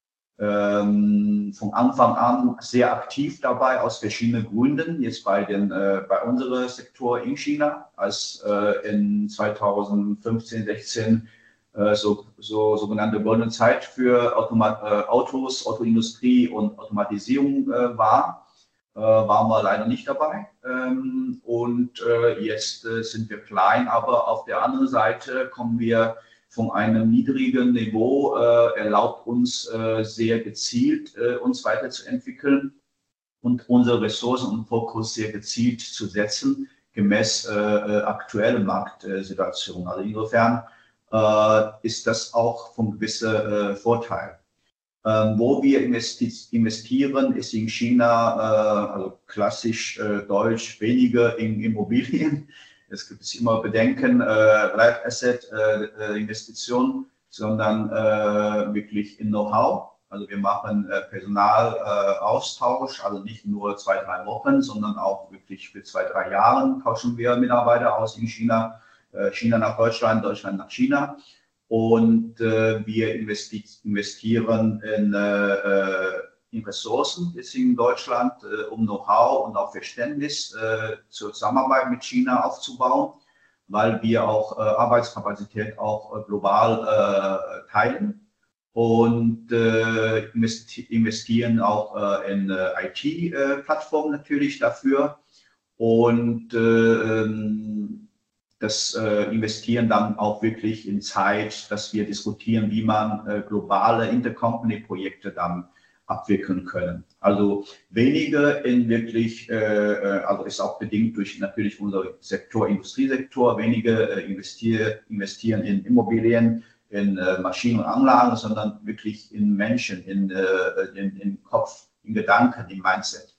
Ähm, von Anfang an sehr aktiv dabei, aus verschiedenen Gründen. Jetzt bei, den, äh, bei unserem Sektor in China, als äh, in zweitausendfünfzehn, sechzehn äh, so, so sogenannte goldene Zeit für Automat äh, Autos, Autoindustrie und Automatisierung äh, war, äh, waren wir leider nicht dabei. Ähm, und äh, jetzt äh, sind wir klein, aber auf der anderen Seite kommen wir von einem niedrigen Niveau, äh, erlaubt uns äh, sehr gezielt, äh, uns weiterzuentwickeln und unsere Ressourcen und Fokus sehr gezielt zu setzen, gemäß äh, aktueller Marktsituation. Also insofern äh, ist das auch von gewissem äh, Vorteil. Ähm, wo wir investi investieren, ist in China, äh, also klassisch äh, deutsch, weniger in Immobilien. Es gibt immer Bedenken, äh, Live Asset äh, Investitionen, sondern äh, wirklich in Know-how. Also wir machen äh, Personalaustausch, äh, also nicht nur zwei, drei Wochen, sondern auch wirklich für zwei, drei Jahre tauschen wir Mitarbeiter aus in China, äh, China nach Deutschland, Deutschland nach China. Und äh, wir investi investieren in, äh, in Ressourcen jetzt in Deutschland, äh, um Know-how und auch Verständnis äh, zur Zusammenarbeit mit China aufzubauen, weil wir auch äh, Arbeitskapazität auch äh, global äh, teilen und äh, investi investieren auch äh, in äh, I T-Plattformen natürlich dafür und äh, das äh, investieren dann auch wirklich in Zeit, dass wir diskutieren, wie man äh, globale Intercompany-Projekte dann abwickeln können. Also weniger in wirklich, äh, also ist auch bedingt durch natürlich unser Sektor, Industriesektor, weniger äh, investier, investieren in Immobilien, in äh, Maschinen und Anlagen, sondern wirklich in Menschen, in, äh, in, in Kopf, in Gedanken, im Mindset.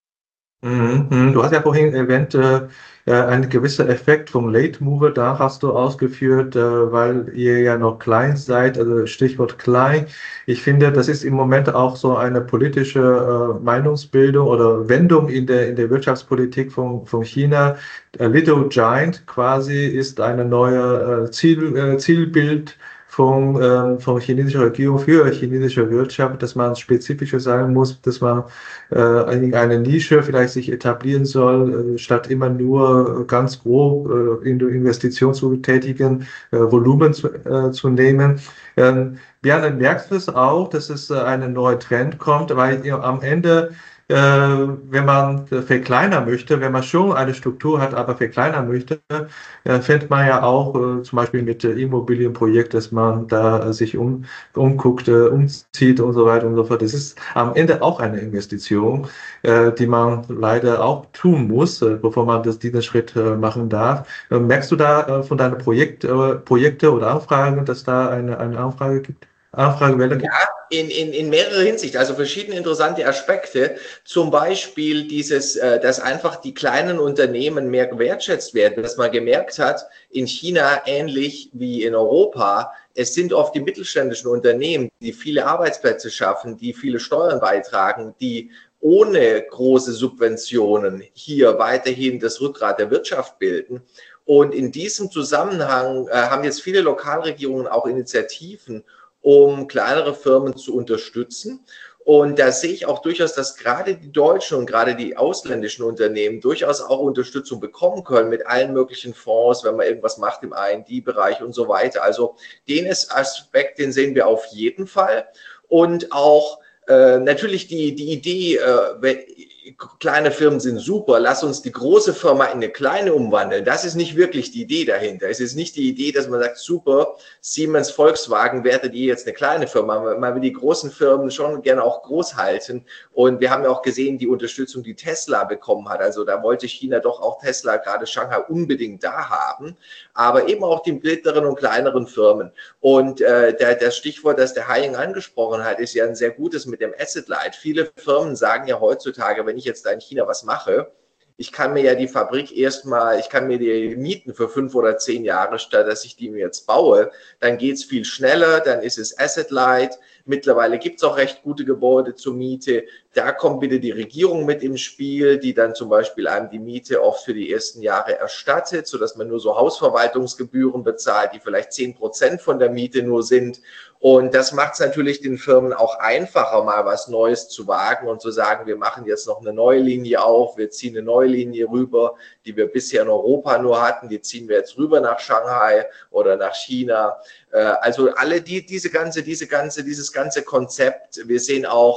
Mhm. Du hast ja vorhin erwähnt, äh, ein gewisser Effekt vom Late Mover, da hast du ausgeführt, äh, weil ihr ja noch klein seid, also Stichwort klein. Ich finde, das ist im Moment auch so eine politische äh, Meinungsbildung oder Wendung in der, in der Wirtschaftspolitik von, von China. A Little Giant quasi ist eine neue äh, Ziel, äh, Zielbild von, ähm, von chinesischer Regierung für chinesische Wirtschaft, dass man spezifischer sein muss, dass man äh, in eine Nische vielleicht sich etablieren soll, äh, statt immer nur ganz grob äh, in Investitionen zu tätigen, äh, Volumen zu, äh, zu nehmen. Ähm, Bjarne, merkst du es auch, dass es äh, ein neuer Trend kommt, weil ihr am Ende äh, wenn man verkleinern möchte, wenn man schon eine Struktur hat, aber verkleinern möchte, äh, findet man ja auch äh, zum Beispiel mit äh, Immobilienprojekt, dass man da äh, sich um, umguckt, äh, umzieht und so weiter und so fort. Das ist am Ende auch eine Investition, äh, die man leider auch tun muss, äh, bevor man das, diesen Schritt äh, machen darf. Äh, merkst du da äh, von deinen Projekt, äh, Projekte oder Anfragen, dass da eine, eine Anfrage gibt? Anfragewelle gibt? Ja, in, in, in mehrerer Hinsicht, also verschiedene interessante Aspekte. Zum Beispiel dieses, äh, dass einfach die kleinen Unternehmen mehr gewertschätzt werden, dass man gemerkt hat, in China ähnlich wie in Europa, es sind oft die mittelständischen Unternehmen, die viele Arbeitsplätze schaffen, die viele Steuern beitragen, die ohne große Subventionen hier weiterhin das Rückgrat der Wirtschaft bilden. Und in diesem Zusammenhang äh, haben jetzt viele Lokalregierungen auch Initiativen, um kleinere Firmen zu unterstützen. Und da sehe ich auch durchaus, dass gerade die deutschen und gerade die ausländischen Unternehmen durchaus auch Unterstützung bekommen können mit allen möglichen Fonds, wenn man irgendwas macht im I and D-Bereich und so weiter. Also den Aspekt, den sehen wir auf jeden Fall. Und auch äh, natürlich die, die Idee, äh, wenn, kleine Firmen sind super, lass uns die große Firma in eine kleine umwandeln. Das ist nicht wirklich die Idee dahinter. Es ist nicht die Idee, dass man sagt, super, Siemens, Volkswagen, werdet ihr jetzt eine kleine Firma. Man will die großen Firmen schon gerne auch groß halten. Und wir haben ja auch gesehen, die Unterstützung, die Tesla bekommen hat. Also da wollte China doch auch Tesla, gerade Shanghai, unbedingt da haben. Aber eben auch die mittleren und kleineren Firmen. Und äh, der, das Stichwort, das der Haiying angesprochen hat, ist ja ein sehr gutes mit dem Asset Light. Viele Firmen sagen ja heutzutage, wenn ich jetzt da in China was mache, ich kann mir ja die Fabrik erstmal, ich kann mir die mieten für fünf oder zehn Jahre, statt dass ich die mir jetzt baue. Dann geht es viel schneller, dann ist es Asset Light. Mittlerweile gibt es auch recht gute Gebäude zur Miete. Da kommt bitte die Regierung mit im Spiel, die dann zum Beispiel einem die Miete oft für die ersten Jahre erstattet, sodass man nur so Hausverwaltungsgebühren bezahlt, die vielleicht zehn Prozent von der Miete nur sind. Und das macht es natürlich den Firmen auch einfacher, mal was Neues zu wagen und zu sagen, wir machen jetzt noch eine neue Linie auf, wir ziehen eine neue Linie rüber, die wir bisher in Europa nur hatten, die ziehen wir jetzt rüber nach Shanghai oder nach China. Also alle die, diese ganze, diese ganze, dieses ganze Konzept, wir sehen auch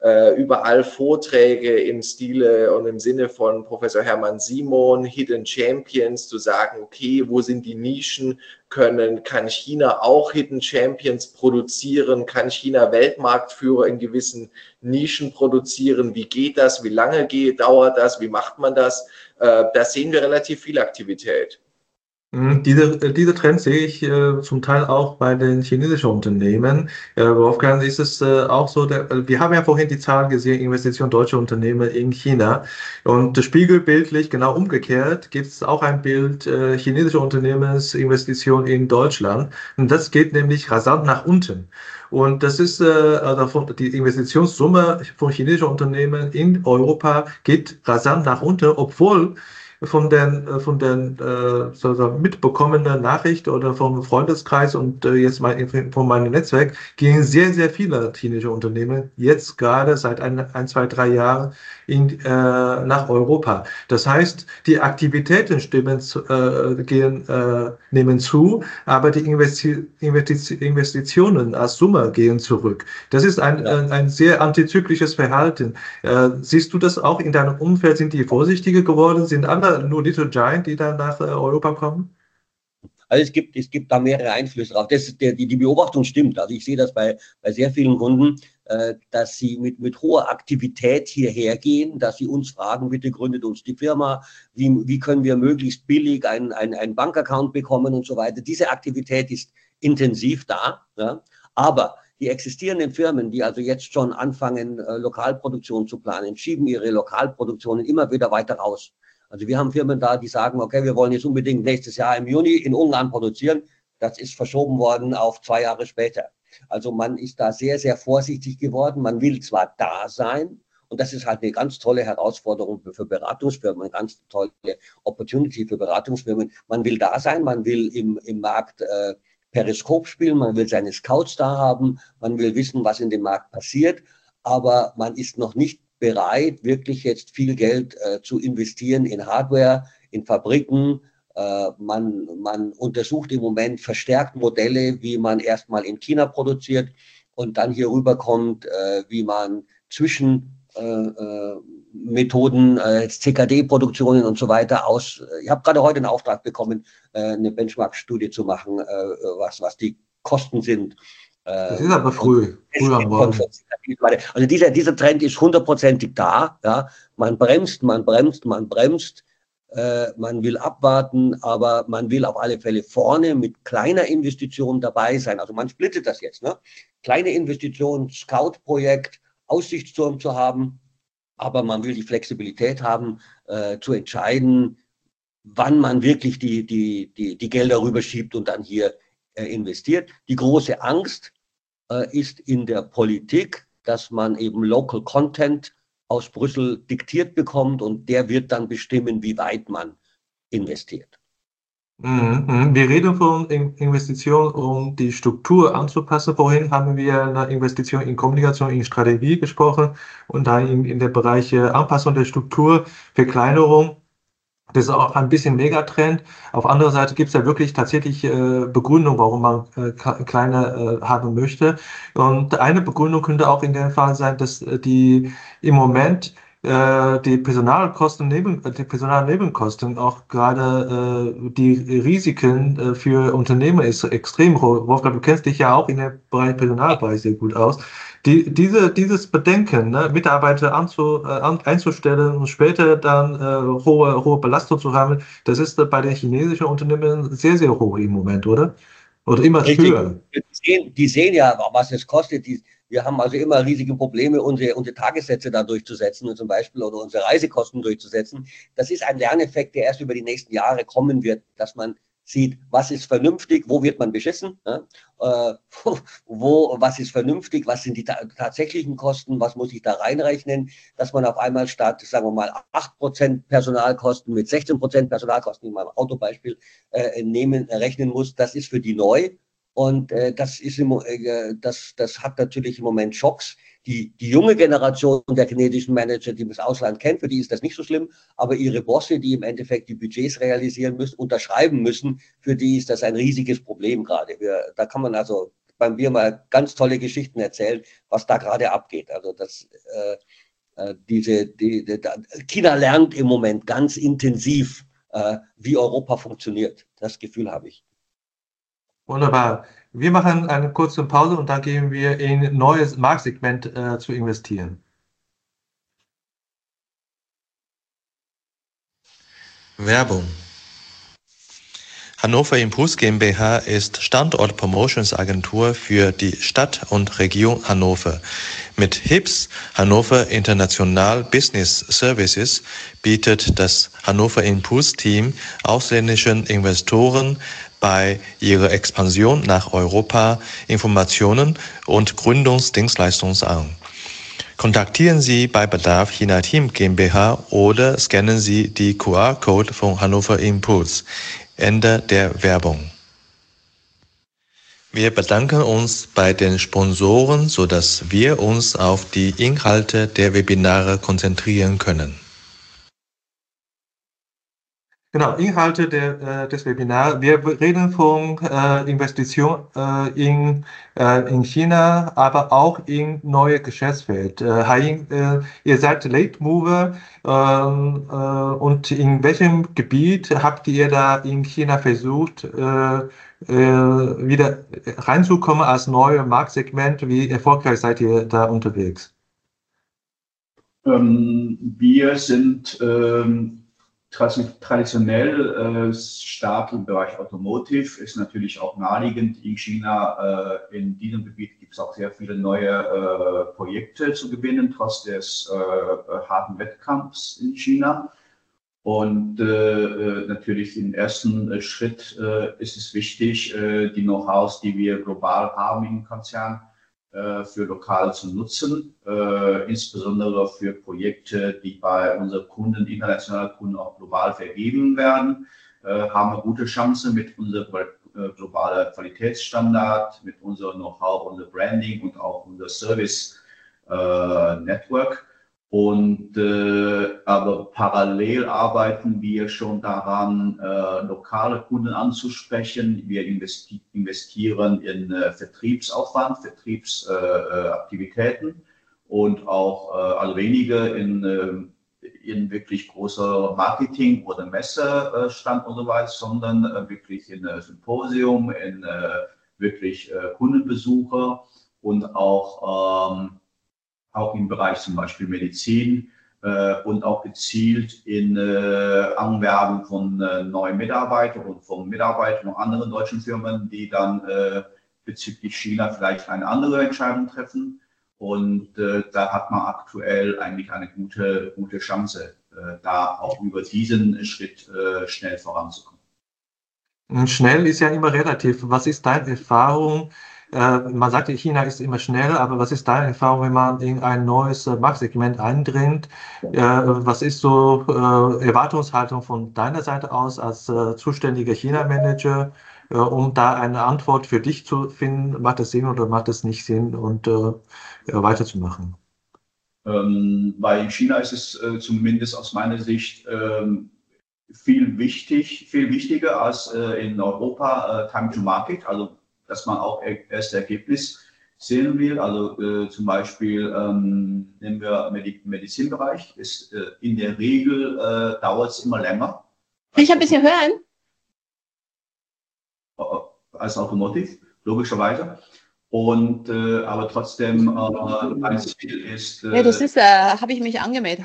äh, überall Vorträge im Stile und im Sinne von Professor Hermann Simon, Hidden Champions, zu sagen, okay, wo sind die Nischen? Können, kann China auch Hidden Champions produzieren? Kann China Weltmarktführer in gewissen Nischen produzieren? Wie geht das? Wie lange geht, dauert das? Wie macht man das? Äh, da sehen wir relativ viel Aktivität. Diese, diese Trends sehe ich äh, zum Teil auch bei den chinesischen Unternehmen. Äh, Wolfgang, ist es äh, auch so, der, wir haben ja vorhin die Zahlen gesehen, Investitionen deutscher Unternehmen in China. Und spiegelbildlich, genau umgekehrt, gibt es auch ein Bild äh, chinesischer Unternehmensinvestitionen in Deutschland. Und das geht nämlich rasant nach unten. Und das ist, äh, also von, die Investitionssumme von chinesischen Unternehmen in Europa geht rasant nach unten, obwohl von den, von den äh, sozusagen mitbekommenen Nachricht oder vom Freundeskreis und äh, jetzt mal von meinem Netzwerk gehen sehr, sehr viele chinesische Unternehmen jetzt gerade seit ein, ein zwei, drei Jahren in, äh, nach Europa. Das heißt, die Aktivitäten stimmen, äh, gehen, äh, nehmen zu, aber die Investi Investi Investitionen als Summe gehen zurück. Das ist ein, ja. ein, ein sehr antizyklisches Verhalten. Äh, siehst du das auch in deinem Umfeld? Sind die vorsichtiger geworden? Sind andere nur Little Giant, die dann nach äh, Europa kommen? Also es gibt, es gibt da mehrere Einflüsse drauf. Das ist der, die, die Beobachtung stimmt. Also ich sehe das bei, bei sehr vielen Kunden, äh, dass sie mit, mit hoher Aktivität hierher gehen, dass sie uns fragen, bitte gründet uns die Firma, wie, wie können wir möglichst billig einen, einen, einen Bankaccount bekommen und so weiter. Diese Aktivität ist intensiv da, ja? Aber die existierenden Firmen, die also jetzt schon anfangen, äh, Lokalproduktion zu planen, schieben ihre Lokalproduktionen immer wieder weiter raus. Also wir haben Firmen da, die sagen, okay, wir wollen jetzt unbedingt nächstes Jahr im Juni in Ungarn produzieren. Das ist verschoben worden auf zwei Jahre später. Also man ist da sehr, sehr vorsichtig geworden. Man will zwar da sein, und das ist halt eine ganz tolle Herausforderung für Beratungsfirmen, eine ganz tolle Opportunity für Beratungsfirmen. Man will da sein, man will im, im Markt äh, Periskop spielen, man will seine Scouts da haben, man will wissen, was in dem Markt passiert, aber man ist noch nicht bereit, wirklich jetzt viel Geld äh, zu investieren in Hardware, in Fabriken. Äh, man, man untersucht im Moment verstärkt Modelle, wie man erstmal in China produziert und dann hier rüberkommt, äh, wie man zwischen äh, äh, Methoden, äh, C K D-Produktionen und so weiter aus. Ich habe gerade heute einen Auftrag bekommen, äh, eine Benchmark-Studie zu machen, äh, was, was die Kosten sind. Das ist aber früh, früh am Morgen. Also dieser, dieser Trend ist hundertprozentig da. Ja. Man bremst, man bremst, man bremst. Äh, man will abwarten, aber man will auf alle Fälle vorne mit kleiner Investition dabei sein. Also man splittet das jetzt. Ne? Kleine Investition, Scout-Projekt, Aussichtsturm zu haben, aber man will die Flexibilität haben, äh, zu entscheiden, wann man wirklich die, die, die, die Gelder rüberschiebt und dann hier äh, investiert. Die große Angst äh, ist in der Politik, dass man eben Local Content aus Brüssel diktiert bekommt und der wird dann bestimmen, wie weit man investiert. Wir reden von Investitionen, um die Struktur anzupassen. Vorhin haben wir eine Investition in Kommunikation, in Strategie gesprochen und dann in, in der Bereich Anpassung der Struktur, Verkleinerung. Das ist auch ein bisschen Megatrend. Auf anderer Seite gibt es ja wirklich tatsächlich äh, Begründung, warum man äh, kleiner äh, haben möchte. Und eine Begründung könnte auch in dem Fall sein, dass äh, die im Moment äh, die Personalkosten neben die Personalnebenkosten auch gerade äh, die Risiken äh, für Unternehmen ist extrem hoch. Wolfgang, du kennst dich ja auch in dem Bereich Personalbereich sehr gut aus. Die, diese, dieses Bedenken, ne, Mitarbeiter anzu, äh, einzustellen und später dann äh, hohe, hohe Belastung zu haben, das ist äh, bei den chinesischen Unternehmen sehr, sehr hoch im Moment, oder? Oder immer Richtig. höher. Die sehen, die sehen ja, was es kostet. Die, wir haben also immer riesige Probleme, unsere, unsere Tagessätze da durchzusetzen, zum Beispiel, oder unsere Reisekosten durchzusetzen. Das ist ein Lerneffekt, der erst über die nächsten Jahre kommen wird, dass man sieht, was ist vernünftig, wo wird man beschissen, ne? äh, wo, was ist vernünftig, was sind die ta tatsächlichen Kosten, was muss ich da reinrechnen, dass man auf einmal statt, sagen wir mal, acht Prozent Personalkosten mit sechzehn Prozent Personalkosten in meinem Autobeispiel äh, nehmen, rechnen muss, das ist für die neu und äh, das, ist im, äh, das, das hat natürlich im Moment Schocks. Die, die junge Generation der chinesischen Manager, die das Ausland kennt, für die ist das nicht so schlimm, aber ihre Bosse, die im Endeffekt die Budgets realisieren müssen, unterschreiben müssen, für die ist das ein riesiges Problem gerade. Wir, da kann man also beim Bier mal ganz tolle Geschichten erzählt, was da gerade abgeht. Also das, äh, diese, die, die, China lernt im Moment ganz intensiv, äh, wie Europa funktioniert. Das Gefühl habe ich. Wunderbar. Wir machen eine kurze Pause und dann gehen wir in ein neues Marktsegment äh, zu investieren. Werbung. Hannover Impuls GmbH ist Standort-Promotions-Agentur für die Stadt und Region Hannover. Mit H I B S, Hannover International Business Services, bietet das Hannover Impuls-Team ausländischen Investoren bei ihrer Expansion nach Europa Informationen und Gründungsdienstleistungen an. Kontaktieren Sie bei Bedarf China Team GmbH oder scannen Sie die Q R-Code von Hannover Impuls. Ende der Werbung. Wir bedanken uns bei den Sponsoren, sodass wir uns auf die Inhalte der Webinare konzentrieren können. Genau, Inhalte der, äh, des Webinars. Wir reden von äh, Investition äh, in, äh, in China, aber auch in neue Geschäftsfeld. Äh, Hai-Ying, äh, ihr seid Late Mover ähm, äh, und in welchem Gebiet habt ihr da in China versucht, äh, äh, wieder reinzukommen als neues Marktsegment? Wie erfolgreich seid ihr da unterwegs? Ähm, wir sind ähm traditionell äh, stark im Bereich Automotive, ist natürlich auch naheliegend in China. Äh, in diesem Gebiet gibt es auch sehr viele neue äh, Projekte zu gewinnen, trotz des äh, harten Wettkampfs in China. Und äh, natürlich im ersten Schritt äh, ist es wichtig, äh, die Know-hows, die wir global haben im Konzern, für lokal zu nutzen, äh, insbesondere für Projekte, die bei unseren Kunden, internationalen Kunden auch global vergeben werden, äh, haben wir gute Chance mit unserem äh, globalen Qualitätsstandard, mit unserem Know-how, unser Branding und auch unser Service äh, Network. Und äh, aber parallel arbeiten wir schon daran, äh, lokale Kunden anzusprechen. Wir investi investieren in äh, Vertriebsaufwand, Vertriebsaktivitäten äh, und auch, äh, also weniger in, äh, in wirklich großer Marketing- oder Messestand und so weiter, sondern äh, wirklich in äh, Symposium, in äh, wirklich äh, Kundenbesuche und auch ähm, auch im Bereich zum Beispiel Medizin äh, und auch gezielt in äh, Anwerben von äh, neuen Mitarbeitern und von Mitarbeitern von anderen deutschen Firmen, die dann äh, bezüglich China vielleicht eine andere Entscheidung treffen. Und äh, da hat man aktuell eigentlich eine gute, gute Chance, äh, da auch über diesen Schritt äh, schnell voranzukommen. Schnell ist ja immer relativ. Was ist deine Erfahrung? Äh, man sagt, China ist immer schnell, aber was ist deine Erfahrung, wenn man in ein neues äh, Marktsegment eindringt? Äh, was ist so äh, Erwartungshaltung von deiner Seite aus als äh, zuständiger China-Manager, äh, um da eine Antwort für dich zu finden? Macht das Sinn oder macht das nicht Sinn und äh, weiterzumachen? Ähm, bei China ist es äh, zumindest aus meiner Sicht ähm, viel wichtig, viel wichtiger als äh, in Europa äh, Time to Market, also dass man auch erste Ergebnis sehen will. Also äh, zum Beispiel ähm, nehmen wir Medi Medizinbereich, ist äh, in der Regel äh, dauert es immer länger. Kann ich ein bisschen hören? Als Automotive, logischerweise. Und äh, aber trotzdem äh, mein Ziel ist. Äh, ja, das ist, äh, habe ich mich angemeldet.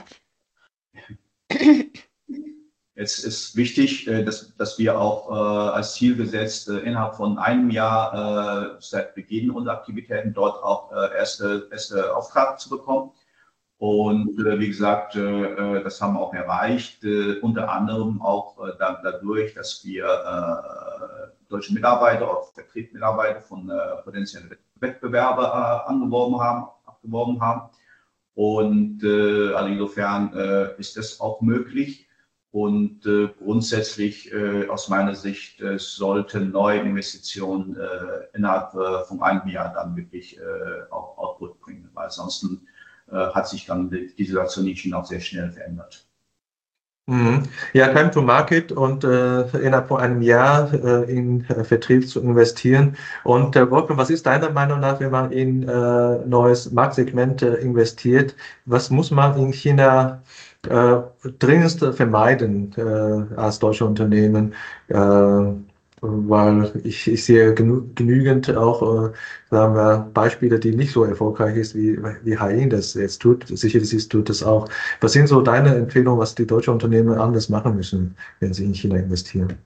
Es ist wichtig, dass, dass wir auch äh, als Ziel gesetzt, äh, innerhalb von einem Jahr äh, seit Beginn unserer Aktivitäten dort auch äh, erste, erste Auftrag zu bekommen. Und äh, wie gesagt, äh, das haben wir auch erreicht, äh, unter anderem auch äh, da, dadurch, dass wir äh, deutsche Mitarbeiter, auch Vertriebsmitarbeiter von äh, potenziellen Wettbewerbern äh, angeworben haben, abgeworben haben. Und äh, also insofern äh, ist das auch möglich. Und äh, grundsätzlich äh, aus meiner Sicht äh, sollten neue Investitionen äh, innerhalb äh, von einem Jahr dann wirklich äh, auch Output bringen, weil ansonsten äh, hat sich dann die, die Situation in China auch sehr schnell verändert. Mhm. Ja, Time to Market und äh, innerhalb von einem Jahr äh, in äh, Vertrieb zu investieren. Und äh, Wolfgang, was ist deiner Meinung nach, wenn man in äh, neues Marktsegment äh, investiert, was muss man in China äh, dringendst vermeiden äh, als deutsche Unternehmen? Äh, weil ich, ich sehe genü genügend auch äh, sagen wir, Beispiele, die nicht so erfolgreich ist, wie, wie Haiyin das jetzt tut. Sicherlich siehst du das auch. Was sind so deine Empfehlungen, was die deutschen Unternehmen anders machen müssen, wenn sie in China investieren?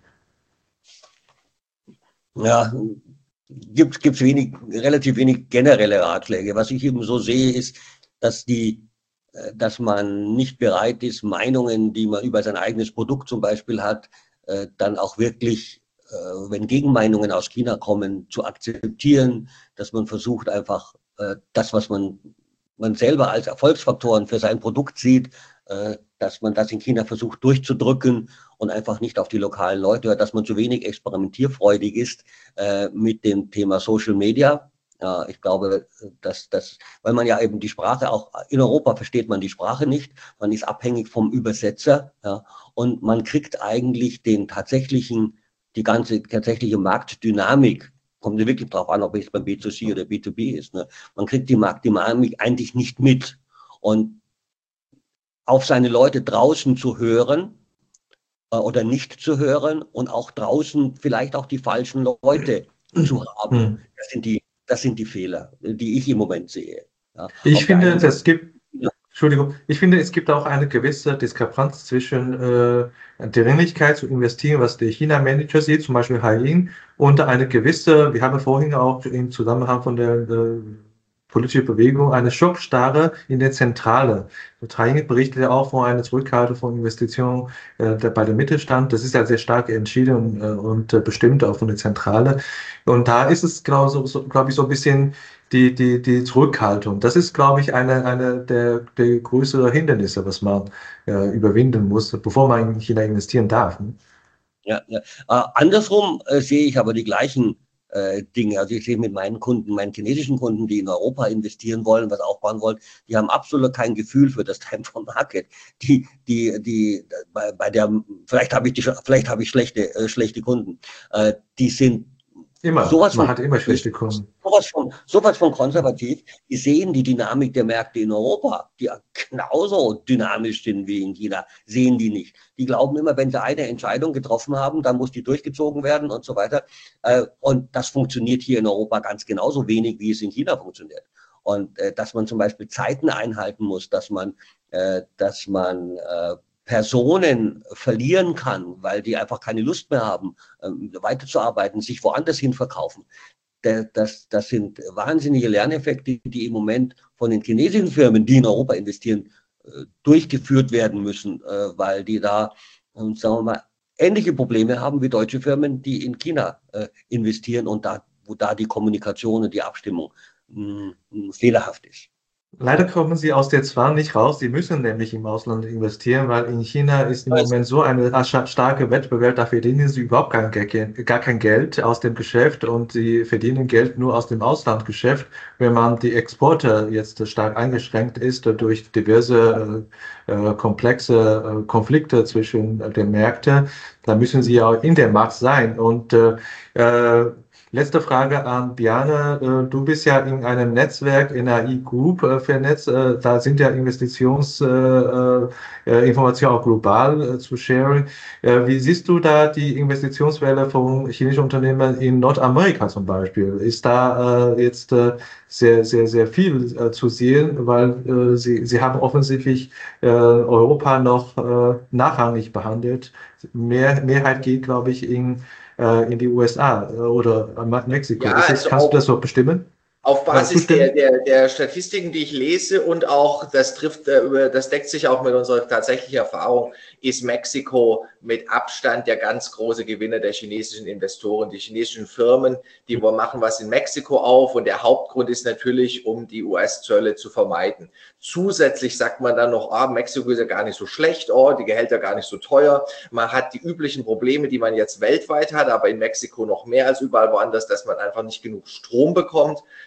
Ja, gibt es wenig, relativ wenig generelle Ratschläge. Was ich eben so sehe, ist, dass die, äh, dass man nicht bereit ist, Meinungen, die man über sein eigenes Produkt zum Beispiel hat, äh, dann auch wirklich, äh, wenn Gegenmeinungen aus China kommen, zu akzeptieren, dass man versucht einfach äh, das, was man, man selber als Erfolgsfaktoren für sein Produkt sieht, äh, dass man das in China versucht durchzudrücken und einfach nicht auf die lokalen Leute hört, dass man zu wenig experimentierfreudig ist äh, mit dem Thema Social Media. Ja, ich glaube, dass das, weil man ja eben die Sprache auch in Europa versteht man die Sprache nicht, man ist abhängig vom Übersetzer, ja, und man kriegt eigentlich den tatsächlichen, die ganze tatsächliche Marktdynamik, kommt ja wirklich darauf an, ob es beim B zwei C oder B zwei B ist, ne? Man kriegt die Marktdynamik eigentlich nicht mit und auf seine Leute draußen zu hören äh, oder nicht zu hören und auch draußen vielleicht auch die falschen Leute zu haben. Hm. Das sind die, das sind die Fehler, die ich im Moment sehe. Ja, Ich finde, Seite, es gibt, ja. Entschuldigung, ich finde, es gibt auch eine gewisse Diskrepanz zwischen äh, Dringlichkeit zu investieren, was der China-Manager sieht, zum Beispiel Haiyin, und eine gewisse, wir haben vorhin auch im Zusammenhang von der äh, politische Bewegung, eine Schockstarre in der Zentrale. Haiyin berichtet ja auch von einer Zurückhaltung von Investitionen äh, der, bei dem Mittelstand. Das ist ja sehr stark entschieden und, äh, und äh, bestimmt auch von der Zentrale. Und da ist es, glaube so, so, glaub ich, so ein bisschen die, die, die Zurückhaltung. Das ist, glaube ich, eine, eine der, der größeren Hindernisse, was man äh, überwinden muss, bevor man in China investieren darf. Ne? Ja, ja. Äh, andersrum äh, sehe ich aber die gleichen äh, Dinge. Also ich sehe mit meinen Kunden, meinen chinesischen Kunden, die in Europa investieren wollen, was aufbauen wollen, die haben absolut kein Gefühl für das Time for Market. Die, die, die, bei, bei der, vielleicht habe ich die, vielleicht habe ich schlechte, äh, schlechte Kunden. Äh, die sind Immer. sowas Man von, hat immer schlechte Kunden. Sowas von, sowas von konservativ. Die sehen die Dynamik der Märkte in Europa, die genauso dynamisch sind wie in China, sehen die nicht. Die glauben immer, wenn sie eine Entscheidung getroffen haben, dann muss die durchgezogen werden und so weiter. Und das funktioniert hier in Europa ganz genauso wenig, wie es in China funktioniert. Und dass man zum Beispiel Zeiten einhalten muss, dass man, dass man Personen verlieren kann, weil die einfach keine Lust mehr haben, weiterzuarbeiten, sich woanders hin verkaufen. Das, das sind wahnsinnige Lerneffekte, die im Moment von den chinesischen Firmen, die in Europa investieren, durchgeführt werden müssen, weil die da, sagen wir mal, ähnliche Probleme haben wie deutsche Firmen, die in China investieren und da, wo da die Kommunikation und die Abstimmung mh, fehlerhaft ist. Leider kommen sie aus der Zwang nicht raus. Sie müssen nämlich im Ausland investieren, weil in China ist im Moment so eine starke Wettbewerb, da verdienen sie überhaupt kein, gar kein Geld aus dem Geschäft und sie verdienen Geld nur aus dem Auslandgeschäft. Wenn man die Exporte jetzt stark eingeschränkt ist durch diverse äh, komplexe äh, Konflikte zwischen den Märkten, dann müssen sie auch in der Markt sein. Und äh, äh, letzte Frage an Bjarne. Du bist ja in einem Netzwerk, N A I Group, vernetzt. Da sind ja Investitionsinformationen auch global zu sharen. Wie siehst du da die Investitionswelle von chinesischen Unternehmen in Nordamerika zum Beispiel? Ist da jetzt sehr, sehr, sehr viel zu sehen, weil sie, sie haben offensichtlich Europa noch nachrangig behandelt. Mehr, Mehrheit geht, glaube ich, in in die U S A oder Mexiko. Ja, das, also kannst auch, du das so bestimmen? Auf Basis der, der, der Statistiken, die ich lese und auch, das trifft, das deckt sich auch mit unserer tatsächlichen Erfahrung, ist Mexiko mit Abstand der ganz große Gewinner der chinesischen Investoren. Die chinesischen Firmen, die machen was in Mexiko auf und der Hauptgrund ist natürlich, um die U S-Zölle zu vermeiden. Zusätzlich sagt man dann noch, ah, Mexiko ist ja gar nicht so schlecht, oh, die Gehälter gar nicht so teuer. Man hat die üblichen Probleme, die man jetzt weltweit hat, aber in Mexiko noch mehr als überall woanders, dass man einfach nicht genug Strom bekommt.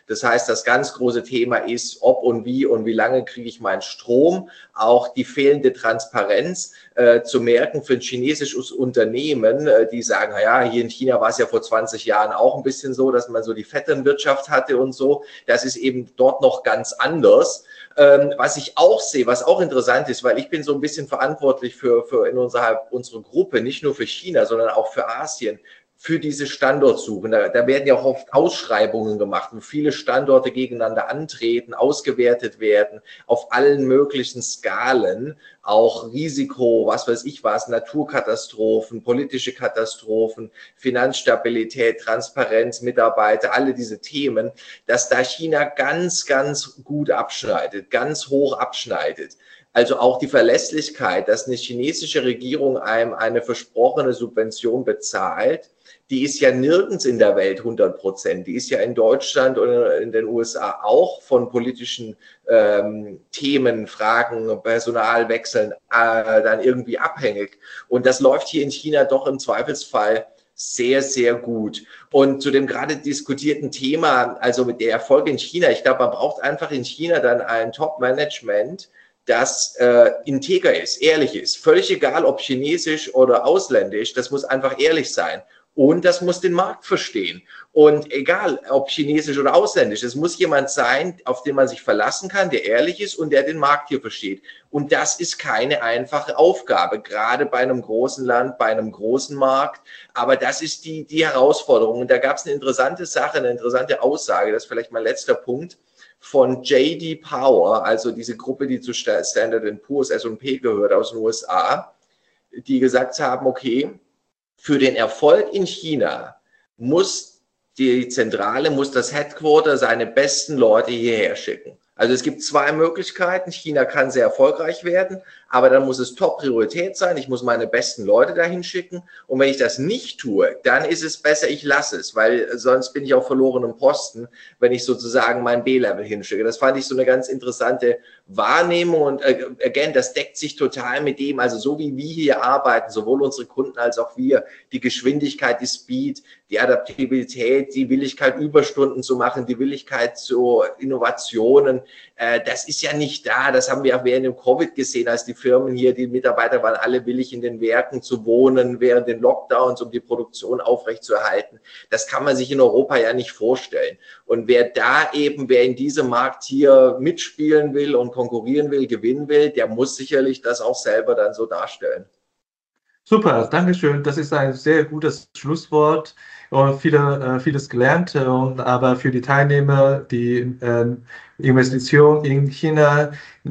Das heißt, das ganz große Thema ist, ob und wie und wie lange kriege ich meinen Strom. Auch die fehlende Transparenz äh, zu merken für ein chinesisches Unternehmen, äh, die sagen, naja, hier in China war es ja vor zwanzig Jahren auch ein bisschen so, dass man so die Vetternwirtschaft hatte und so. Das ist eben dort noch ganz anders. Ähm, was ich auch sehe, was auch interessant ist, weil ich bin so ein bisschen verantwortlich für, für in unserer, unsere Gruppe, nicht nur für China, sondern auch für Asien, für diese Standortsuchen. Da, da werden ja auch oft Ausschreibungen gemacht, wo viele Standorte gegeneinander antreten, ausgewertet werden, auf allen möglichen Skalen, auch Risiko, was weiß ich was, Naturkatastrophen, politische Katastrophen, Finanzstabilität, Transparenz, Mitarbeiter, alle diese Themen, dass da China ganz, ganz gut abschneidet, ganz hoch abschneidet. Also auch die Verlässlichkeit, dass eine chinesische Regierung einem eine versprochene Subvention bezahlt, die ist ja nirgends in der Welt hundert Prozent. Die ist ja in Deutschland oder in den U S A auch von politischen ähm, Themen, Fragen, Personalwechseln äh, dann irgendwie abhängig. Und das läuft hier in China doch im Zweifelsfall sehr, sehr gut. Und zu dem gerade diskutierten Thema, also mit der Erfolg in China, ich glaube, man braucht einfach in China dann ein Top-Management, das äh, integer ist, ehrlich ist. Völlig egal, ob chinesisch oder ausländisch, das muss einfach ehrlich sein. Und das muss den Markt verstehen. Und egal, ob chinesisch oder ausländisch, es muss jemand sein, auf den man sich verlassen kann, der ehrlich ist und der den Markt hier versteht. Und das ist keine einfache Aufgabe, gerade bei einem großen Land, bei einem großen Markt. Aber das ist die, die Herausforderung. Und da gab es eine interessante Sache, eine interessante Aussage, das ist vielleicht mein letzter Punkt, von J D Power, also diese Gruppe, die zu Standard and Poor's, S und P gehört aus den U S A, die gesagt haben, okay, für den Erfolg in China muss die Zentrale, muss das Headquarter seine besten Leute hierher schicken. Also es gibt zwei Möglichkeiten. China kann sehr erfolgreich werden, aber dann muss es Top-Priorität sein. Ich muss meine besten Leute dahin schicken. Und wenn ich das nicht tue, dann ist es besser, ich lasse es, weil sonst bin ich auf verlorenem Posten, wenn ich sozusagen mein B-Level hinschicke. Das fand ich so eine ganz interessante Wahrnehmung. Und äh, again, das deckt sich total mit dem, also so wie wir hier arbeiten, sowohl unsere Kunden als auch wir, die Geschwindigkeit, die Speed, die Adaptabilität, die Willigkeit, Überstunden zu machen, die Willigkeit zu Innovationen, äh, das ist ja nicht da. Das haben wir auch während dem Covid gesehen, als die Firmen hier, die Mitarbeiter waren alle willig, in den Werken zu wohnen während den Lockdowns, um die Produktion aufrechtzuerhalten. Das kann man sich in Europa ja nicht vorstellen. Und wer da eben, wer in diesem Markt hier mitspielen will und konkurrieren will, gewinnen will, der muss sicherlich das auch selber dann so darstellen. Super, Dankeschön. Das ist ein sehr gutes Schlusswort und viele, äh, vieles gelernt. Und aber für die Teilnehmer, die äh, Investition in China,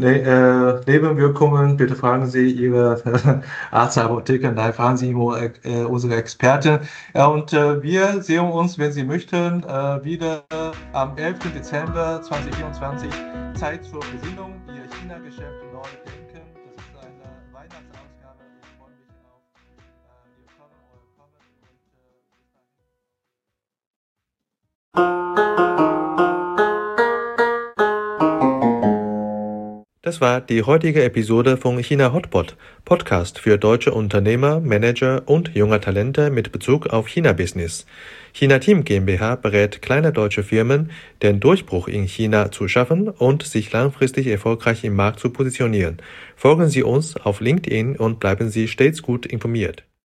ne, äh, Nebenwirkungen, bitte fragen Sie Ihre äh, Arztapotheker, nein, fragen Sie äh, unsere Experten. Ja, und äh, wir sehen uns, wenn Sie möchten, äh, wieder am elften Dezember zweitausendvierundzwanzig. Zeit zur Besinnung, Ihr China-Geschäft neu denken. Das ist eine Weihnachtsausgabe. Ich freue mich auf äh, Ihr Kommen, euer Kommen und äh, Das war die heutige Episode von China Hotpot, Podcast für deutsche Unternehmer, Manager und junge Talente mit Bezug auf China-Business. China Team GmbH berät kleine deutsche Firmen, den Durchbruch in China zu schaffen und sich langfristig erfolgreich im Markt zu positionieren. Folgen Sie uns auf LinkedIn und bleiben Sie stets gut informiert.